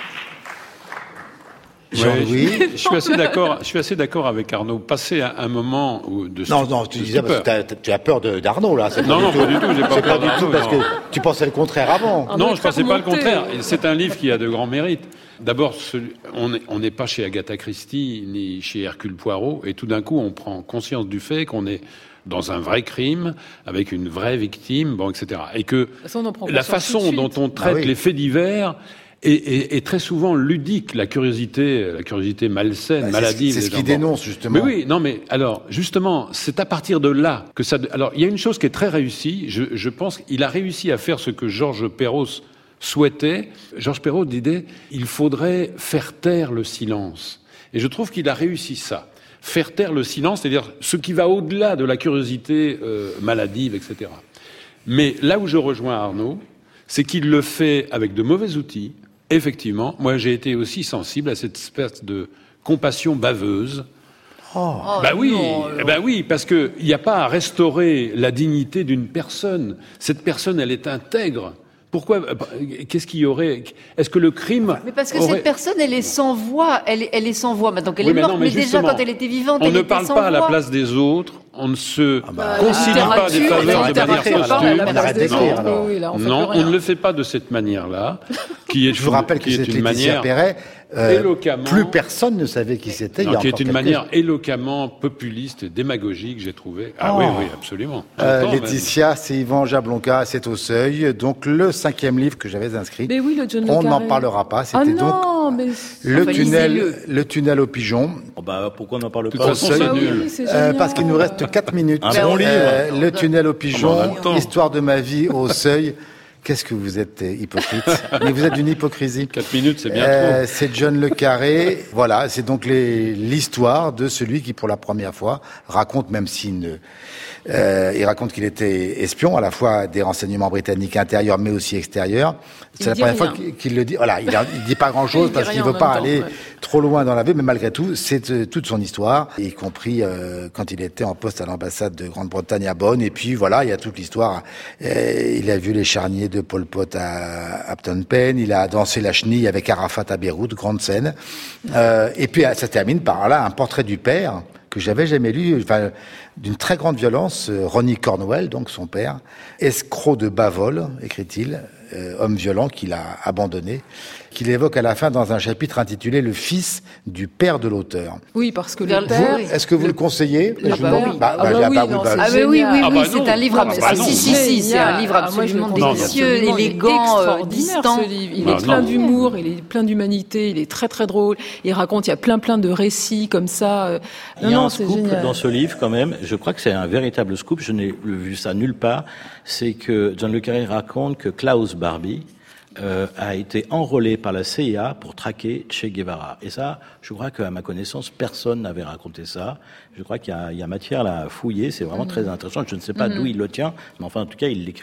Jean-Louis. Ouais, je, je suis assez d'accord. Je suis assez d'accord avec Arnaud. Passer un, un moment où de Non, non, tu de disais parce que stupeur. t'as- tu as peur de- d'Arnaud, là. c'est Non, non, du pas du tout, j'ai pas C'est peur pas du tout d'Arnaud, parce non. que tu pensais le contraire avant. Ah, Non, mais je pensais très pas le remonté. contraire. Et c'est un livre qui a de grands mérites. D'abord, ce- on n'est on n'est pas chez Agatha Christie ni chez Hercule Poirot, et tout d'un coup, on prend conscience du fait qu'on est dans un vrai crime, avec une vraie victime, bon, et cetera. Et que façon, on en prend la conscience façon tout de dont suite. on traite Ah oui. les faits divers est, est- est très souvent ludique, la curiosité, la curiosité malsaine, Bah, c'est- maladive. c'est ce des qu'il gens. dénonce, justement. Mais oui, non, mais alors, justement, c'est à partir de là que ça. Alors, il y a une chose qui est très réussie. Je, je pense qu'il a réussi à faire ce que Georges Perros souhaitait. Georges Perros disait il faudrait faire taire le silence. Et je trouve qu'il a réussi ça. Faire taire le silence, c'est-à-dire ce qui va au-delà de la curiosité euh, maladive, et cetera. Mais là où je rejoins Arnaud, c'est qu'il le fait avec de mauvais outils. Effectivement, moi j'ai été aussi sensible à cette espèce de compassion baveuse. Oh, Bah oui, non, eh ben oui, parce que il n'y a pas à restaurer la dignité d'une personne. Cette personne, elle est intègre. Pourquoi euh, Qu'est-ce qu'il y aurait Est-ce que le crime Mais parce que aurait... cette personne, elle est sans voix. Elle est, elle est sans voix. Maintenant qu'elle Oui, est mais morte, non, mais, mais déjà justement, quand elle était vivante, on elle ne était parle sans pas à la voix. place des autres. On ne se bah, concilie la pas des littérature, faveurs la de manière littérature, posthume. parle à la On place arrête des d'écrire, autres. alors. Oui, oui, là, on fait Non, plus on rien. ne le fait pas de cette manière-là, qui est Je vous rappelle que qui est c'est une Laetitia manière Perret. euh, éloquemment- plus personne ne savait qui c'était. il y non, a qui est encore une quelques- manière éloquemment populiste et démagogique, j'ai trouvé. Ah Oh. oui, oui, absolument. Euh, J'entends même. Laetitia, c'est Yvan Jablonka, c'est au seuil. Donc le cinquième livre que j'avais inscrit. Mais oui, le John le On n'en Carré. parlera pas. C'était Ah donc non, mais... le Enfin, tunnel, lisez-le. le tunnel aux pigeons. Oh bah, pourquoi on n'en parle De toute pas façon, seuil. c'est Ah oui, nul. oui, c'est Euh, génial. parce qu'il nous reste quatre minutes. Un bon livre. Euh, le tunnel aux pigeons, en même temps. histoire de ma vie au seuil. Qu'est-ce que vous êtes euh, hypocrite. Mais vous êtes d'une hypocrisie. Quatre minutes, c'est bien Euh, trop. c'est John le Carré. Voilà, c'est donc les- l'histoire de celui qui, pour la première fois, raconte, même s'il ne, euh, il raconte qu'il était espion, à la fois des renseignements britanniques intérieurs, mais aussi extérieurs. C'est Il la dit première fois rien. qu'il qu'il le dit. Voilà, il, a- il dit pas grand-chose Il dit parce rien qu'il en veut pas même temps, aller ouais. trop loin dans la vie, mais malgré tout, c'est euh, toute son histoire, y compris euh, quand il était en poste à l'ambassade de Grande-Bretagne à Bonn. Et puis voilà, il y a toute l'histoire. Euh, il a vu les charniers de Pol Pot à, à Phnom Penh, il a dansé la chenille avec Arafat à Beyrouth, grande scène. Euh, et puis ça termine par là un portrait du père que j'avais jamais lu, enfin, d'une très grande violence, euh, Ronnie Cornwell, donc son père, escroc de bas-vol, écrit-il, euh, homme violent qu'il a abandonné, qu'il évoque à la fin dans un chapitre intitulé « Le fils du père de l'auteur Oui, parce que Vers le le- père... Oui. » Est-ce que vous le conseillez? Ah Je bah vous oui. demande. Bah, Ah bah, bah ah oui, bah non, bah, c'est Ah oui, oui, oui, Ah oui, bah c'est non. un livre Ah bah absolument. non. Si, si, si, c'est un livre Ah, moi, je le absolument conseille délicieux, absolument. élégant, Il est euh, extraordinaire, distant. ce livre. Il Ah, est plein non. d'humour, il est plein d'humanité, il est très très drôle. Il raconte, il y a plein plein de récits comme ça. euh, Il y a Non, non, un c'est scoop génial. dans ce livre quand même, je crois que c'est un véritable scoop, je n'ai vu ça nulle part, c'est que John le Carré raconte que Klaus Barbie euh, a été enrôlé par la C I A pour traquer Che Guevara. Et ça, je crois qu'à ma connaissance, personne n'avait raconté ça. Je crois qu'il y a, il y a matière là, à fouiller, c'est vraiment très intéressant. Je ne sais pas d'où il le tient, mais enfin en tout cas il l'écrit.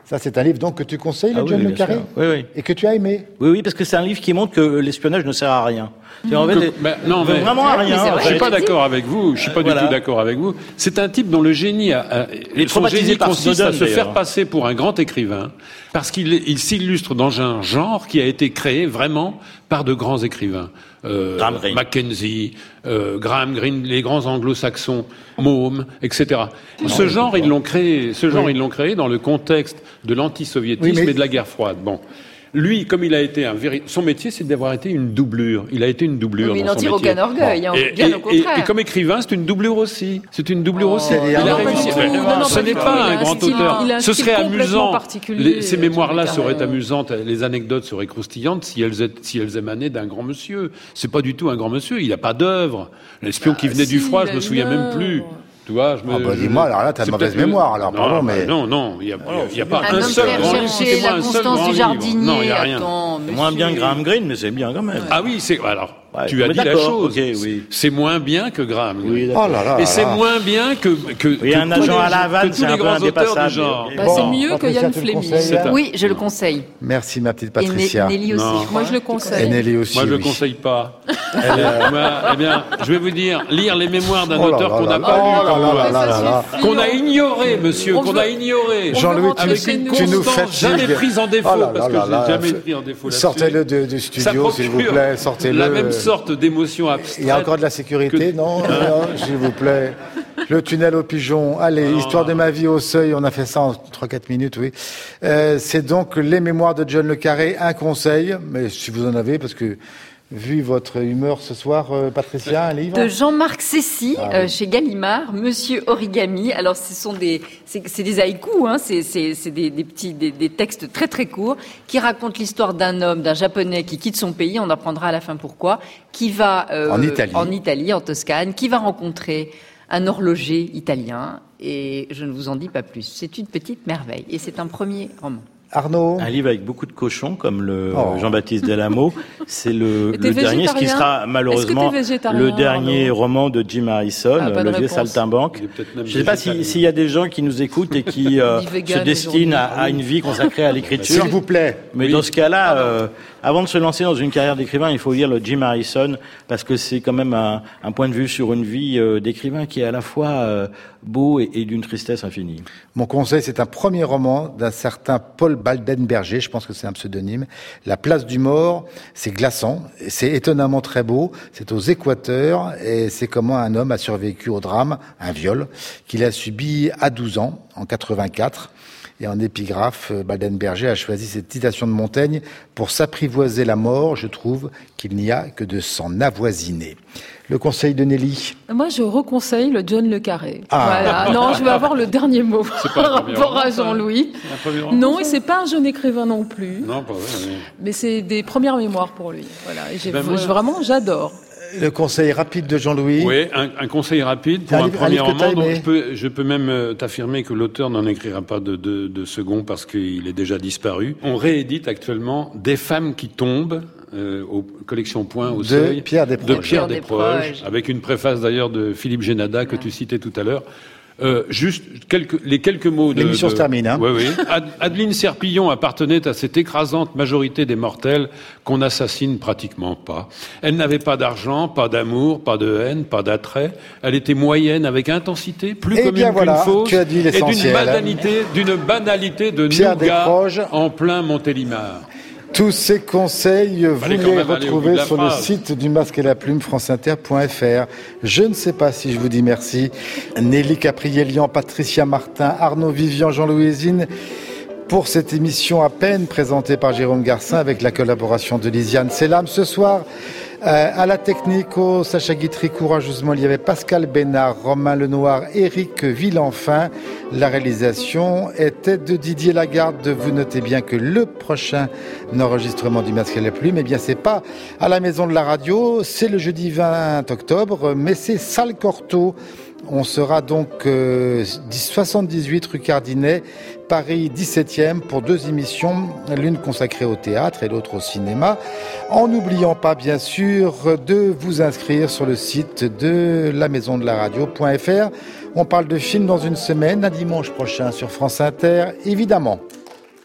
Ça, c'est un livre donc que tu conseilles, Ah le oui, John bien le Carré sûr. Oui, oui. Et que tu as aimé. Oui, oui, parce que c'est un livre qui montre que l'espionnage ne sert à rien. C'est en fait, Que- ben, non, mais- vraiment à Ah, mais rien. c'est en vrai. Je suis fait. pas d'accord avec vous. Je suis pas Voilà. du tout d'accord avec vous. C'est un type dont le génie, a, a- Il est son traumatisé génie par consiste Snowden, à se faire d'ailleurs. passer pour un grand écrivain parce qu'il est- il s'illustre dans un genre qui a été créé vraiment par de grands écrivains. Euh, Graham Greene. Mackenzie, euh, Graham Greene, les grands anglo-saxons, Maugham, et cetera. Ce genre, ils l'ont créé. Ce genre, Oui. ils l'ont créé dans le contexte de l'antisoviétisme Oui, mais- et de la guerre froide. Bon. Lui, comme il a été un véri... son métier, c'est d'avoir été une doublure. Il a été une doublure Oui, il dans n'en son tire métier. aucun orgueil, hein, Et, bien et- au contraire. et- et comme écrivain, c'est une doublure aussi. C'est une doublure Oh. aussi. C'est- Il a non, pas réussi. du tout. Mais Non, non, ce pas n'est du tout. pas Il a un un grand style- auteur. il a un Ce style serait complètement amusant. particulier, Les- ces John mémoires-là le Carré. seraient amusantes. Les anecdotes seraient croustillantes si elles, étaient- si elles émanaient d'un grand monsieur. C'est pas du tout un grand monsieur. Il n'a pas d'œuvre. L'espion qui venait du si, froid, il je a me souviens une même plus. œuvre. Tu vois, je me, Ah bah, je- dis-moi, alors là, t'as c'est mauvaise peut-être le- mémoire, alors, Non, pardon, bah, mais- Non, non, il n'y a, il y a pas Un un homme seul faire grand livre. chercher Citez-moi la un seul constance grand du livre. jardinier. Non, il n'y a rien. Attends, C'est moins bien que monsieur. Graham Greene, mais c'est bien quand même. Ah oui, c'est alors. Ouais, tu as mais dit la d'accord, chose. ok, oui. C'est moins bien que Graham. Oui, Oh là là. Et c'est là. moins bien que que, Oui, que un tous agent les- à la Havane, que tous c'est les un peu grands auteurs du indépassable. genre. Bah, Bon, c'est mieux que Patricia, Yann tu le Fleming. conseilles C'est un- Oui, je le conseille. Merci, ma petite Et Né- Patricia. Nelly aussi. Non. Moi, je le Et conseille. Nelly aussi. Moi, je le oui. conseille pas. Eh bien, eh bien, je vais vous dire, lire les mémoires d'un Oh là auteur là qu'on là n'a là pas là lu, là comme là moi. là là là. Qu'on a ignoré, monsieur, On qu'on veut- a ignoré. on Jean-Louis, veut tu, rentrer Avec chez une nous. tu nous constance fatigues. jamais prise en défaut, Oh là parce là que là j'ai là. jamais pris en défaut là-dessus. Sortez-le de- du Ça studio, s'il vous procure plaît. Sortez-le. La même sorte d'émotion abstraite. Il y a encore de la sécurité, que- non, non, s'il vous plaît. Le tunnel aux pigeons. Allez, histoire de ma vie au seuil, on a fait ça en trois quatre minutes, oui. Euh, c'est donc les mémoires de John le Carré, un conseil, mais si vous en avez, parce que vu votre humeur ce soir, euh, Patricia, un livre De Jean-Marc Cessy, Ah euh, oui. chez Gallimard, Monsieur Origami. Alors, ce sont des, c'est, c'est des haïkus, hein, c'est, c'est, c'est des, des petits, des, des textes très très courts qui racontent l'histoire d'un homme, d'un Japonais qui quitte son pays. On apprendra à la fin pourquoi. Qui va euh, En Italie. en Italie, en Toscane, qui va rencontrer un horloger italien. Et je ne vous en dis pas plus. C'est une petite merveille. Et c'est un premier roman. Arnaud Un livre avec beaucoup de cochons, comme le Oh. Jean-Baptiste Delamo. C'est le, Et t'es le dernier, ce qui végétarien sera malheureusement Est-ce que t'es végétarien, le dernier Arnaud roman de Jim Harrison, Ah, pas de Le vieux réponse. saltimbanque. Il est peut-être même Je ne sais pas si- végétalien. s'il y a des gens qui nous écoutent et qui euh, Ni se vegan destinent à, aujourd'hui. à une vie consacrée à l'écriture. S'il vous plaît. Mais dans ce cas-là, euh, avant de se lancer dans une carrière d'écrivain, il faut lire le Jim Harrison parce que c'est quand même un, un point de vue sur une vie euh, d'écrivain qui est à la fois euh, beau et, et d'une tristesse infinie. Mon conseil, c'est un premier roman d'un certain Paul Baldenberger, je pense que c'est un pseudonyme. La place du mort, c'est glaçant, et c'est étonnamment très beau, c'est aux Équateurs, et c'est comment un homme a survécu au drame, un viol, qu'il a subi à douze ans, en quatre-vingt-quatre. Et en épigraphe, Baldenberger a choisi cette citation de Montaigne pour s'apprivoiser la mort. Je trouve qu'il n'y a que de s'en avoisiner. Le conseil de Nelly. Moi, je reconseille le John le Carré. Ah. Voilà. Non, je vais avoir le dernier mot pas par un premier rapport roman, à ça. Jean-Louis. C'est un premier roman, Non, et ça c'est pas un jeune écrivain non plus. Non, pas vrai. mais- Mais c'est des premières mémoires pour lui. Voilà. Et j'ai, Ben, moi- je- vraiment, j'adore. Le conseil rapide de Jean-Louis. Oui, un, un conseil rapide pour Un un, livre- un premier livre que t'as roman. Donc aimé. je peux, je peux même euh, t'affirmer que l'auteur n'en écrira pas de, de, de second parce qu'il est déjà disparu. On réédite actuellement Des femmes qui tombent euh, aux collections Point au De Seuil Pierre de Desproges. Pierre Pierre Desproges, Desproges. avec une préface d'ailleurs de Philippe Génada que tu citais tout à l'heure. Euh, juste quelques, les quelques mots de... L'émission de- se termine, hein. Oui, oui. Ad- Adeline Serpillon appartenait à cette écrasante majorité des mortels qu'on n'assassine pratiquement pas. Elle n'avait pas d'argent, pas d'amour, pas de haine, pas d'attrait. Elle était moyenne avec intensité, plus Eh commune bien, voilà, qu'une fausse, tu as dit et d'une l'essentiel. banalité, d'une banalité de Pierre nougat Desproges. en plein Montélimar. Tous ces conseils, vous Fallait les quand même aller au bout retrouvez de la sur le phrase. site du Masque et la Plume, franceinter point f r. Je ne sais pas si je vous dis merci. Nelly Caprielian, Patricia Martin, Arnaud Vivian, Jean-Louis Hésine, pour cette émission à peine présentée par Jérôme Garcin avec la collaboration de Lisiane Selam. Ce soir, euh, à la technique, au Sacha Guitry, courageusement, il y avait Pascal Bénard, Romain Lenoir, Éric Villenfin. La réalisation était de Didier Lagarde. Vous notez bien que le prochain enregistrement du Masque et la Plume, eh bien, c'est pas à la Maison de la Radio, c'est le jeudi vingt octobre, mais c'est Salle Cortot. On sera donc euh, soixante-dix-huit rue Cardinet, Paris dix-septième, pour deux émissions, l'une consacrée au théâtre et l'autre au cinéma, en n'oubliant pas bien sûr de vous inscrire sur le site de la maison de la radio point f r. On parle de films dans une semaine, un dimanche prochain sur France Inter, évidemment.